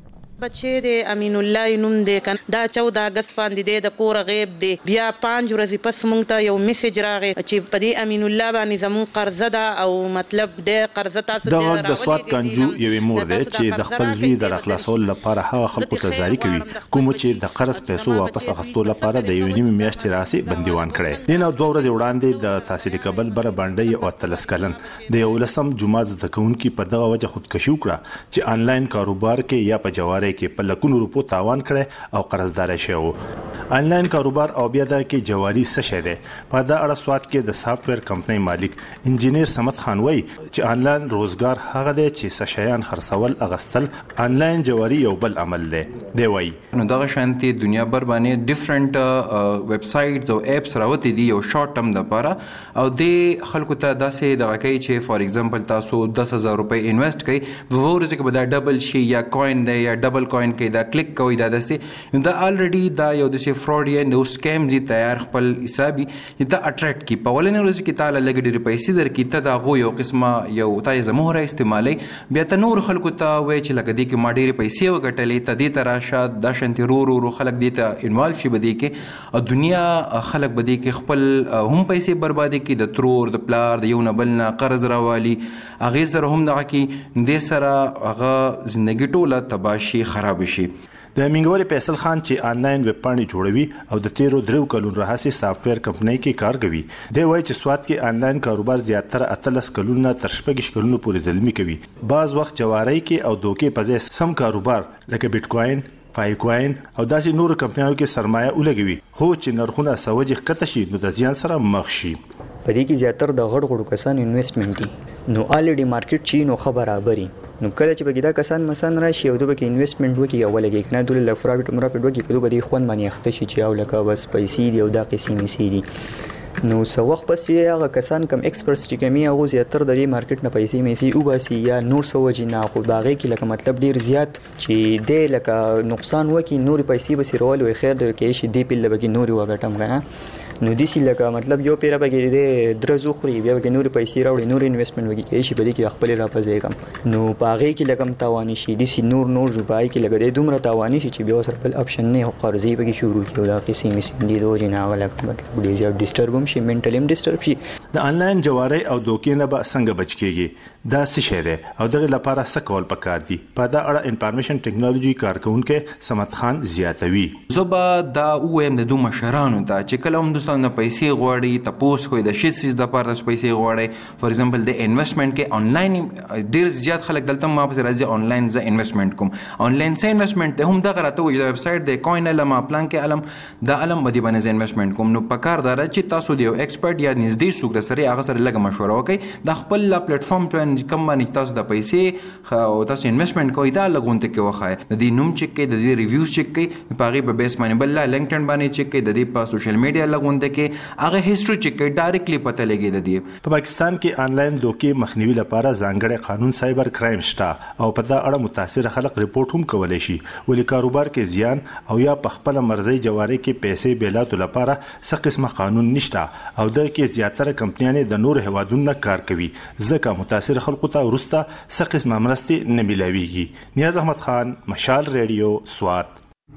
بچی د امین الله نوم دی دا چودہ اگست باندې دی د کور غیب دی بیا پنځه ورځې پس مونږ ته یو میسج راغی چې په دې امین الله باندې زموږ قرضه ده او مطلب د قرضه تاسو د غږ د سواد کنجو یوې مور دی چې د خپل زوی د راخلاصولو لپاره هغه خلکو ته زاری کوي کوم چې د قرض پیسو واپس اخیستو لپاره د یو نیمه میاشتې راسي بندیوان کړي دین او دوه ورځې وړاندې د تحصیل کابل بر باندې او تلس کلن د یو لسم جمعه د کونکو په دغه وجه خودکشي وکړه چې انلاین کاروبار کې یا په جواره کې په لکونو روپو تاوان کړي او قرضدار شي انلاین کاروبار او بیا د کې جواري څه شه ده په دا اړه سواد کې د سافټ ویر کمپنۍ مالک انجینیر سمت خان وای چې انلاین روزګار هغه دی چې څه شیان خرڅول اغستل انلاین جواري یو بل عمل دی دی وای نو دغه شانتي دنیا بر باندې ډیفرنٹ ویب سایټس او اپس راوته دي یو شارټ ټرم لپاره او د خلکو ته داسې دغه کوي چې فار ایگزامپل تاسو دس هزار روپۍ انویسټ کړئ ورته کې به دا ډبل شي یا کوین دی یا ډبل کوین کې دا کلیک کوي دا داسې نو دا الریډي دا یو د فراډ یا نو سکیم دي تیار خپل حسابي چې دا اټریکټ کی په ولنه ورځ کې تعالی لګ ډېر پیسې درکې ته دا غو یو قسمه یو تای زموږه استعمالي بیا ته نور خلکو ته وای چې لګ دې کې ما ډېر پیسې وګټلې ته دې تراشه د شنت رو رو خلک دې ته انوالو شي بده کې او دنیا خلک بده کې خپل هم پیسې بربادي کې د ترور د پلار د یو نه بل نه قرض راوالي اغه سره هم دغه کې دې سره هغه ژوندۍ ټوله تباشي خراب شي د منګوري فیصل خان چې آنلاین ویب پاڼې جوړوي او د تیرو درو کلونو راهسي سافټ ویر کمپنۍ کې کار کوي دی وایي چې سواد کې آنلاین کاروبار زیاتره اتلس کلونه تر شپږ کلونو پورې ځلمي کوي بعض وخت جواری کې او دوکې په ځای سم کاروبار لکه بیت کوین فای کوین او داسې نور کمپنیانو کې سرمایه ولګوي خو چې نرخونه سوجي قطع شي نو د زیان سره مخ شي په دې کې زیاتره د غړ غړو کسان انویسټمنټ دي نو الریډي مارکیټ چی نو خبره بري نو کله چې بګیدا کسان مسان راشي او دوی کې انویسټمنټ وکي او ولګي کنه دوی له پرایویټ مرافټ وکي په دوی خون باندې اخته شي چې او لکه بس پیسې دی او دا قسمي سي دي نو سو وخت پس یې هغه کسان کم ایکسپرټس چې کمی هغه زیاتره د مارکیټ نه پیسې مېسي او باسي یا نور سو جنا خو باغې کې لکه مطلب ډیر زیات چې د لکه نقصان وکي نور پیسې به سیرول وي خیر د کې شي دی په لبګي نور وګټم کنه نو دي سي لکه مطلب یو پیرا بګی د درزو خوري بیا بګی نور پیسې راوړي نور انویسټمنټ وکي کې شي بده کې خپل را پځې کم نو باغې کې لکم تاوانی شي دي سي نور نور جوړای کې لګې دومره تاوانی شي چې بیا سر بل اپشن نه قرضې بګی شروع کیو دا قسم سي دي دوه جنا غلط مطلب ډیر زیات ډیسټرب شي منټل هم ډیسټرب شي د انلاین جواری او دوکې نه به څنګه بچ کیږي دا څه شی دی او دغه لپاره څه کول پکار دي په دا اړه انفارمیشن ټیکنالوژي کارکونکو سمت خان زیاتوي زوبا دا اوم د دوه مشرانو ته چې کله هم دوستانه پیسې غواړي تاسو کوی د شي سیس د لپاره پیسې غواړي فور ایگزامپل د انویسټمنټ کې انلاین ډیر زیات خلک دلته ما په راځي انلاین ز انویسټمنټ کوم انلاین ز انویسټمنټ هم دغه راته وي د ویب سټ د کوین لما پلان کې علم د علم بدی باندې ز انویسټمنټ کوم نو پکار دار چې تاسو د یو ایکسپرټ یا نږدې څوک د سره هغه سره لګ مشوره وکړي د خپل پلیټ فارم په کم باندې تاسو د پیسې او تاسو انویسټمنټ کوئ دا لګونته کې وخایي د دې نوم چک کې د دې ریویوز چک کې په هغه په بیس باندې بل لینکډین باندې چک کې د دې په سوشل میډیا لګونته کې هغه هیستوري چک کې ډایرکټلی پته لګي د دې په پاکستان کې انلاین دوکې مخنیوي لپاره ځانګړي قانون سایبر کرائم شته او په دا اړه متاثر خلک ریپورت هم کولای شي ولې کاروبار کې زیان او یا په خپل مرزي جواري کې پیسې بیلاتو لپاره څه قسمه قانون نشته او د کې زیاتره کمپنیانې د نور هوادونو کار کوي ځکه متاثر خلکو ته ورسته څه قسمه مرستې نه ملاويږي نیاز احمد خان مشال ریډیو سوات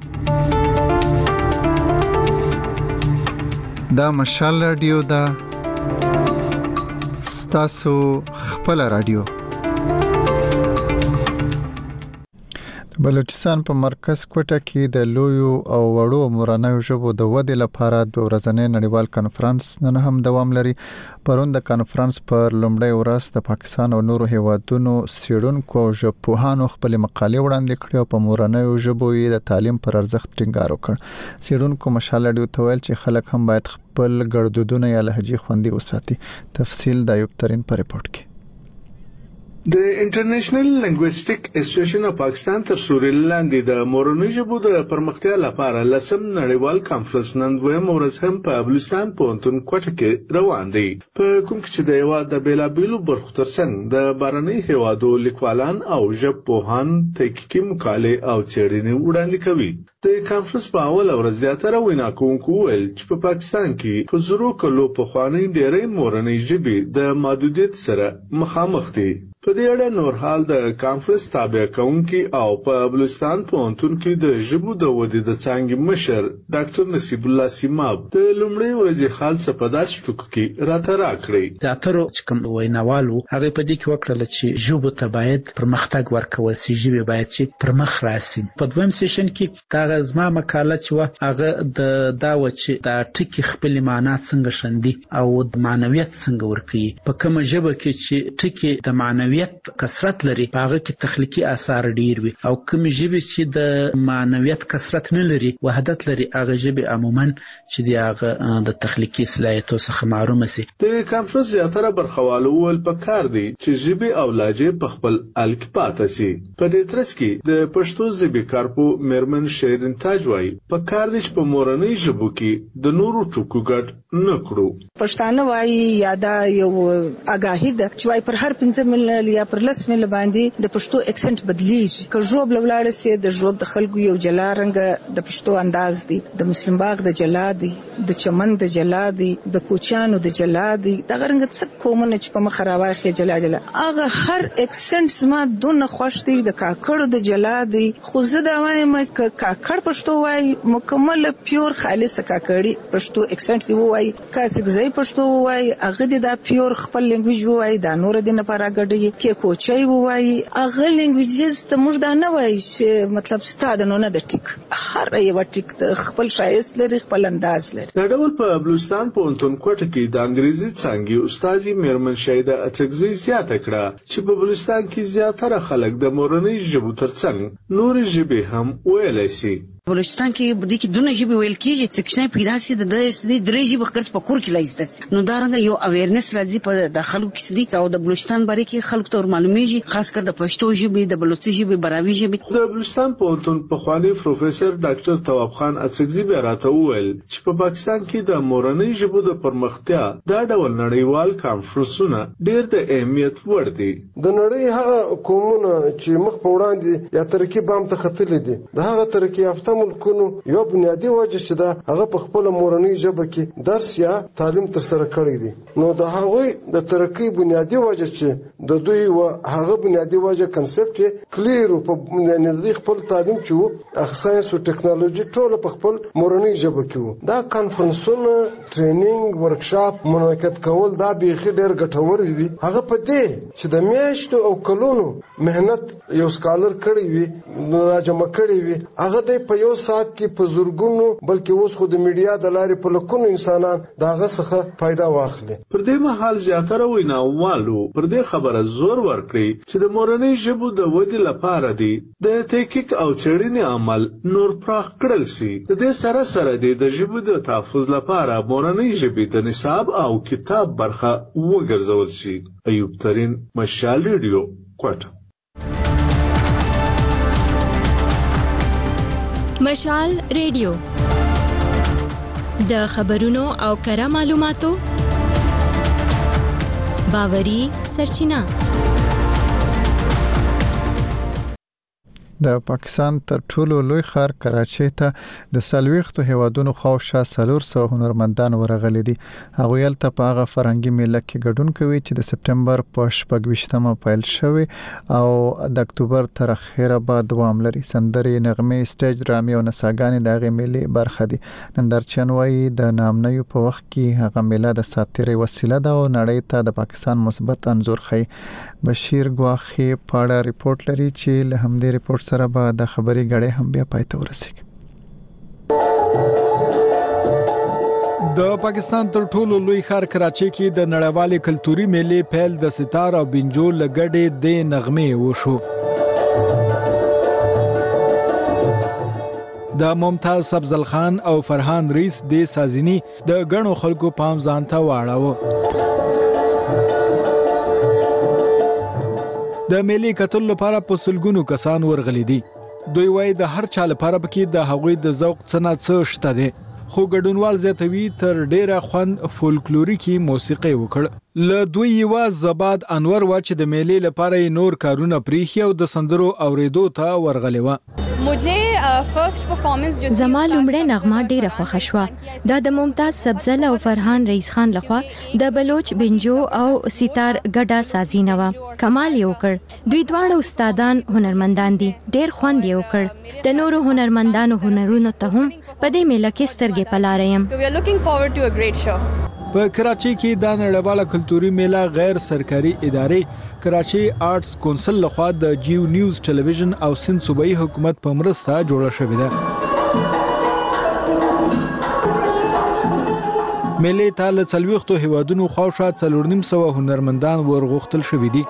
دا مشال ریډیو دا ستاسو خپل ریډیو بلوچستان په مرکز کوټه کې د لویو او وړو مورنیو ژبو د ودې لپاره د ورځنۍ نړیوال کانفرنس نن هم دوام لري پرون د کانفرنس پر لومړی ورځ د پاکستان او نورو هیوادونو سیډونکو او ژبپوهانو خپل مقالې وړاندې کړې او په مورنیو ژبو یې د تعلیم پر ارزښت ټینګار وکړ سیډونکو مشال ډیو ته ویل چې خلک هم باید خپل ګړدودونه یا لهجې خوندي وساتي تفصیل د ایوب ترين په رپورت کې د انټرنیشنل لنګویسټیک اسوسییشن اف پاکستان تر سوري لاندې د مورنۍ ژبو د پرمختیا لپاره لسم نړیوال کانفرنس نن دویم ورځ هم په بلوچستان پوهنتون کوټه کې روان دی په کوم چې د یو د بیلابیلو برخو ترڅنګ د بارنۍ هیوادو لیکوالان او ژبپوهان تحقیقي مقالې او څېړنې وړاندې کوي د کانفرنس په اول ورځ زیاتره وینا کوونکو ویل چې په پاکستان کې په زرو کلو پخوانۍ ډېرې مورنۍ ژبې د محدودیت سره مخامخ دي په دې اړه نور حال د کانفرنس تابع کونکي او په بلوچستان پوهنتون کې د ژبو د ودې د څانګې مشر ډاکټر نصیب الله سیماب د لومړۍ ورځې حال څه په داسې ټکو کې راته راکړی. زیاترو چې کوم ویناوالو هغه په دې کې وکړل چې ژبو ته باید پرمختګ ورکول شي، ژبې باید چې پرمخ راسي. په دویم سیشن کې دا زما مقاله چې و هغه د دا و چې دا ټکي خپل معنا څنګه شندي او د معنویت څنګه ورکوي. په کومه ژبه کې چې ټکي د معنویت کثرت لري هغه کې تخلیقي آثار ډیر وي، او کوم ژبه چې د معنویت کثرت نه لري وحدت لري هغه ژبه عموما چې دی هغه د تخلیقي صلاحیتو څخه محروم سي. د کانفرنس زیاتره برخوالو ول پکار دي چې ژبه او لهجه په خپل الک پاتې سي. په دې ترڅ کې د پښتو ژبې کارپو مېرمن شیرین تاج وايي پکار دي چې په مورنۍ ژبو کې د نورو ټکو ګډ نه کړو. پښتانه وايي یادا یو اگاهی ده چې وايي پر هر پنځه مل یا پر لس مل باندې د پښتو اکسنټ بدلیږي. که ژوب لولاړ سي د ژوب د خلکو یو جلا رنګ د پښتو انداز دی، د مسلم باغ د جلا دی، د چمن د جلا دی، د کوچانو د جلا دی، د غرنګ څه کومونه چې په مخ راوخی جلا جلا هغه هر اکسنټ ما دونه خوش دی. د کاکړو د جلا دی، خو زه دا وایم ک کاکړ پښتو وايي مکمل پیور خالص کاکړی پښتو اکسنټ دی وای، کاسګزای پښتو وای هغه د پیور خپل لنګویج وای، دا نور د نه پراګړی کې کوچای وای هغه لنګویجز ته موږ دا نه وای چې مطلب ستاد نه نه د ټیک هر یو ټیک خپل شایست لري، خپل انداز لري. دا ډول په بلوچستان پوهنتون کوټه کې د انګریزي څانګې استاد مېرمن شیده اڅکزی زیاته کړه چې په بلوچستان کې زیاتره خلک د مورنۍ ژبو ترڅنګ نور ژبې هم ویلی سي. بلوچستان کې بده کې دونه ژبې ویل کېږي چې کښنه پیدا سي د دې درې ژبې خرڅ په کور کې لایسته نو دا رنګ یو اویرنس راځي په داخلو کې سدي او د بلوچستان باره کې خلکو ته معلومیږي، خاص کر د پښتو ژبې د بلوچي ژبې براوي ژبې. د بلوچستان پوهنتون په خواني پروفیسور ډاکټر تواب خان اڅکزی بیا راته وویل چې په پاکستان کې د مورنۍ ژبو د پرمختیا دا ډول نړیوال کانفرنسونه ډېر د اهمیت وړ دي. د نړۍ هغه قومونه چې مخ په وړاندې یا ترکیب هم ته خطلې دي د هغه ترکیب یافته ملکونو یو بنیادی وجه چې دا هغه په خپل مورنۍ ژبه کې درس یا تعلیم ترسره کړی دي. نو د هغوی د ترقی بنیادی وجه چې د دوی و هغه بنیادی وجه کنسپټ کلیر په یعنی د خپل تعلیم چې ساينس او ټکنالوژي ټول په خپل مورنۍ ژبه کې وو. دا کانفرنسونه ټریننګ ورکشاپ منعقد کول دا بیخي ډېر ګټور وي. هغه په دې چې د میاشتو او کلونو مهنت یو سکالر کړی وي راجمع کړی وي هغه د په یو سات کې په زورګونو بلکې اوس خو د میډیا د لارې په لکونو انسانان داغه څخه فائدہ واخلي. پر دې مهال زیاتره ویناوالو پر دې خبره زور ورکړي چې د مورنۍ ژبو د ودې لپاره دي د تحقیق او څېړنې عمل نور پراخ کړل سي. د دې سره سره د ژبو د تحفظ لپاره مورنۍ ژبې د نصاب او کتاب برخه وګرځول شي. ایوب ترین، مشال ریډیو، کوټه. مشال ریډیو د خبرونو او کره معلوماتو باوري سرچینه. د پاکستان تر ټولو لوی ښار کراچۍ ته د سلويختو هیوادونو خواوشا سلور سو هنرمندان ورغلي دي. هغوی هلته په هغه فرهنګي میله کې ګډون کوي چې د سپټمبر په شپږویشتمه پیل شوی او د اکتوبر تر اخره به دوام لري. سندرې، نغمې، سټیج ډرامې او نڅاګانې د هغې میلې برخه دي. نندارچیان وایي د نامنیو په وخت کې هغه میله د ساتیرۍ وسیله ده او نړۍ ته د پاکستان مثبت انځور ښیي. بشیر ګواخي پاړه ریپورت لري چې له همدې ریپورت سره به د خبري غړې هم بیا پای ته ورسیږي. د پاکستان تر ټولو لوی ښار کراچۍ کې د نړیوالې کلتوري میلې پیل د ستار او بنجو لګړې د نغمې وشو. د ممتاز افضل خان او فرحان ریس د سازنی د غنو خلکو پام ځان ته واړاوه. د میلې کتل لپاره په سلګونو کسان ورغلي دي. دوی وایي د هر چا لپاره پکې د هغوی د ذوق څخه څه شته دي. خو ګډونوال زیاتوي تر ډیره خوند فولکلوریکي موسیقي وکړ. له دوی یو زباد انور وا چې د میلې لپاره نور کارونه پریخي او د سندرو اوریدو ته ورغلی و. मुझे زما لومړی نغمه ډیره خوښه شوه. دا د ممتاز سبزل او فرحان رئیس خان لخوا د بلوچ بنجو او سیتار ګډه سازي نه و. کمال یې وکړ. دوی دواړه استادان هنرمندان دي. ډیر خوند یې وکړ. د نورو هنرمندانو هنرونو ته هم په دې میله کې سترګې پلاره یم. په کراچۍ کې د نړیواله کلتوري میله غیر سرکاري ادارې کراچۍ آرټس کونسل لخوا د جیو نیوز ټلویزیون او سند صوبایي حکومت په مرسته جوړه شوې ده. میلې ته له څلوېښتو هیوادونو خواوشا څلور نیم سوه هنرمندان ورغوښتل شوي دي.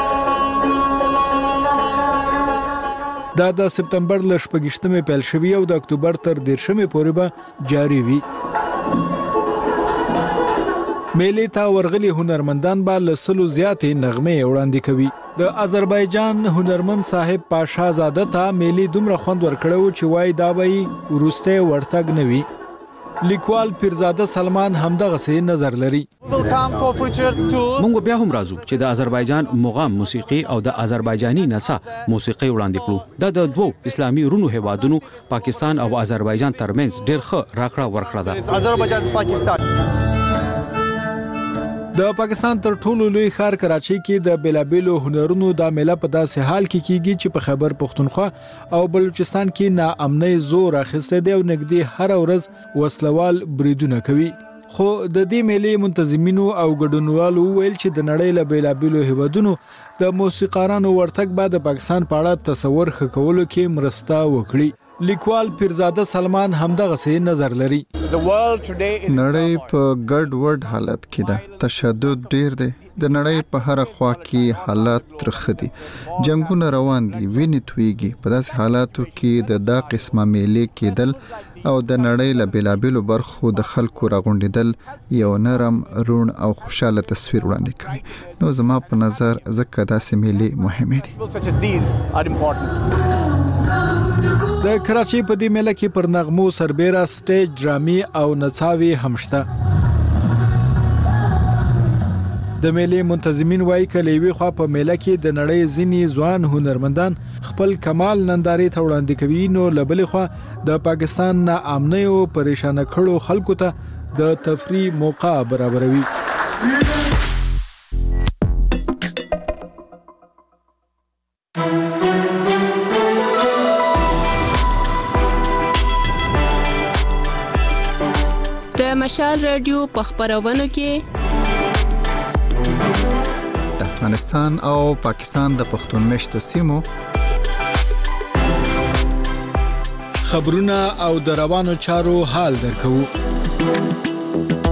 دا د سپتمبر له شپږیشتمې پیل شوي او د اکتوبر تر دېرشمې پورې به جاري وي. میلې ته ورغلي هنرمندان به له سلو زیاتې نغمې وړاندې کوي. د آذربایجان هنرمند صاحب پاشا زاده ته میلې دومره خوند ورکړو چې وایي دا به یې وروستی ورتګ نه وي. لیکوال پیرزاده سلمان همدغسې نظر لري. مونږ بیا هم راځو چې د آذربایجان مغام موسیقي او د آذربایجاني نڅا موسیقي وړاندې کړو. دا د دوو اسلامي رونو هیوادونو پاکستان او آذربایجان ترمنځ ډېر ښه راکړه ورکړه ده. د پاکستان تر ټولو لوی ښار کراچۍ کې د بیلابیلو هنرونو د میله په داسې حال کې کیږي چې په خیبر پښتونخوا او بلوچستان کې ناامنۍ زور اخیستی دی او نږدې هره ورځ وسلوال بریدونه کوي. خو د دې میلې منتظمینو او ګډونوالو وویل چې د نړۍ له بیلابیلو هیوادونو د موسیقارانو ورتګ به د پاکستان په اړه تصور ښه کولو کې مرسته وکړي. لیکوال پیرزاده سلمان همدغسې نظر لري. نړۍ په ګډ وډ حالت کې ده. تشدد ډیر دی. د نړۍ په هر خوا کې حالات ترخه دي. جنگونه روان دي. وینې تویږي. په داسې حالاتو کې د دا قسمه میلې کېدل او د نړۍ له بیلابیلو برخو د خلکو راغونډېدل یو نرم، روڼ او خوشاله تصویر وړاندې کوي. نو زما په نظر ځکه داسې میلې مهمې دي. د کراچۍ په دې میله کې پر نغمو سربیره سټیج ډرامې او نڅاوې هم شته. د میلې منتظمین وایي که له یوې خوا په میله کې د نړۍ ځینې ځوان هنرمندان خپل کمال نندارې ته وړاندې کوي، نو له بلې خوا د پاکستان ناامنۍ او پریشانه کړو خلکو ته د تفریح موقع برابروي. مشال رادیو په خبرونو کې د افغانستان او پاکستان د پښتون مشتو سیمو خبرونه او د روانو چارو حال درکو.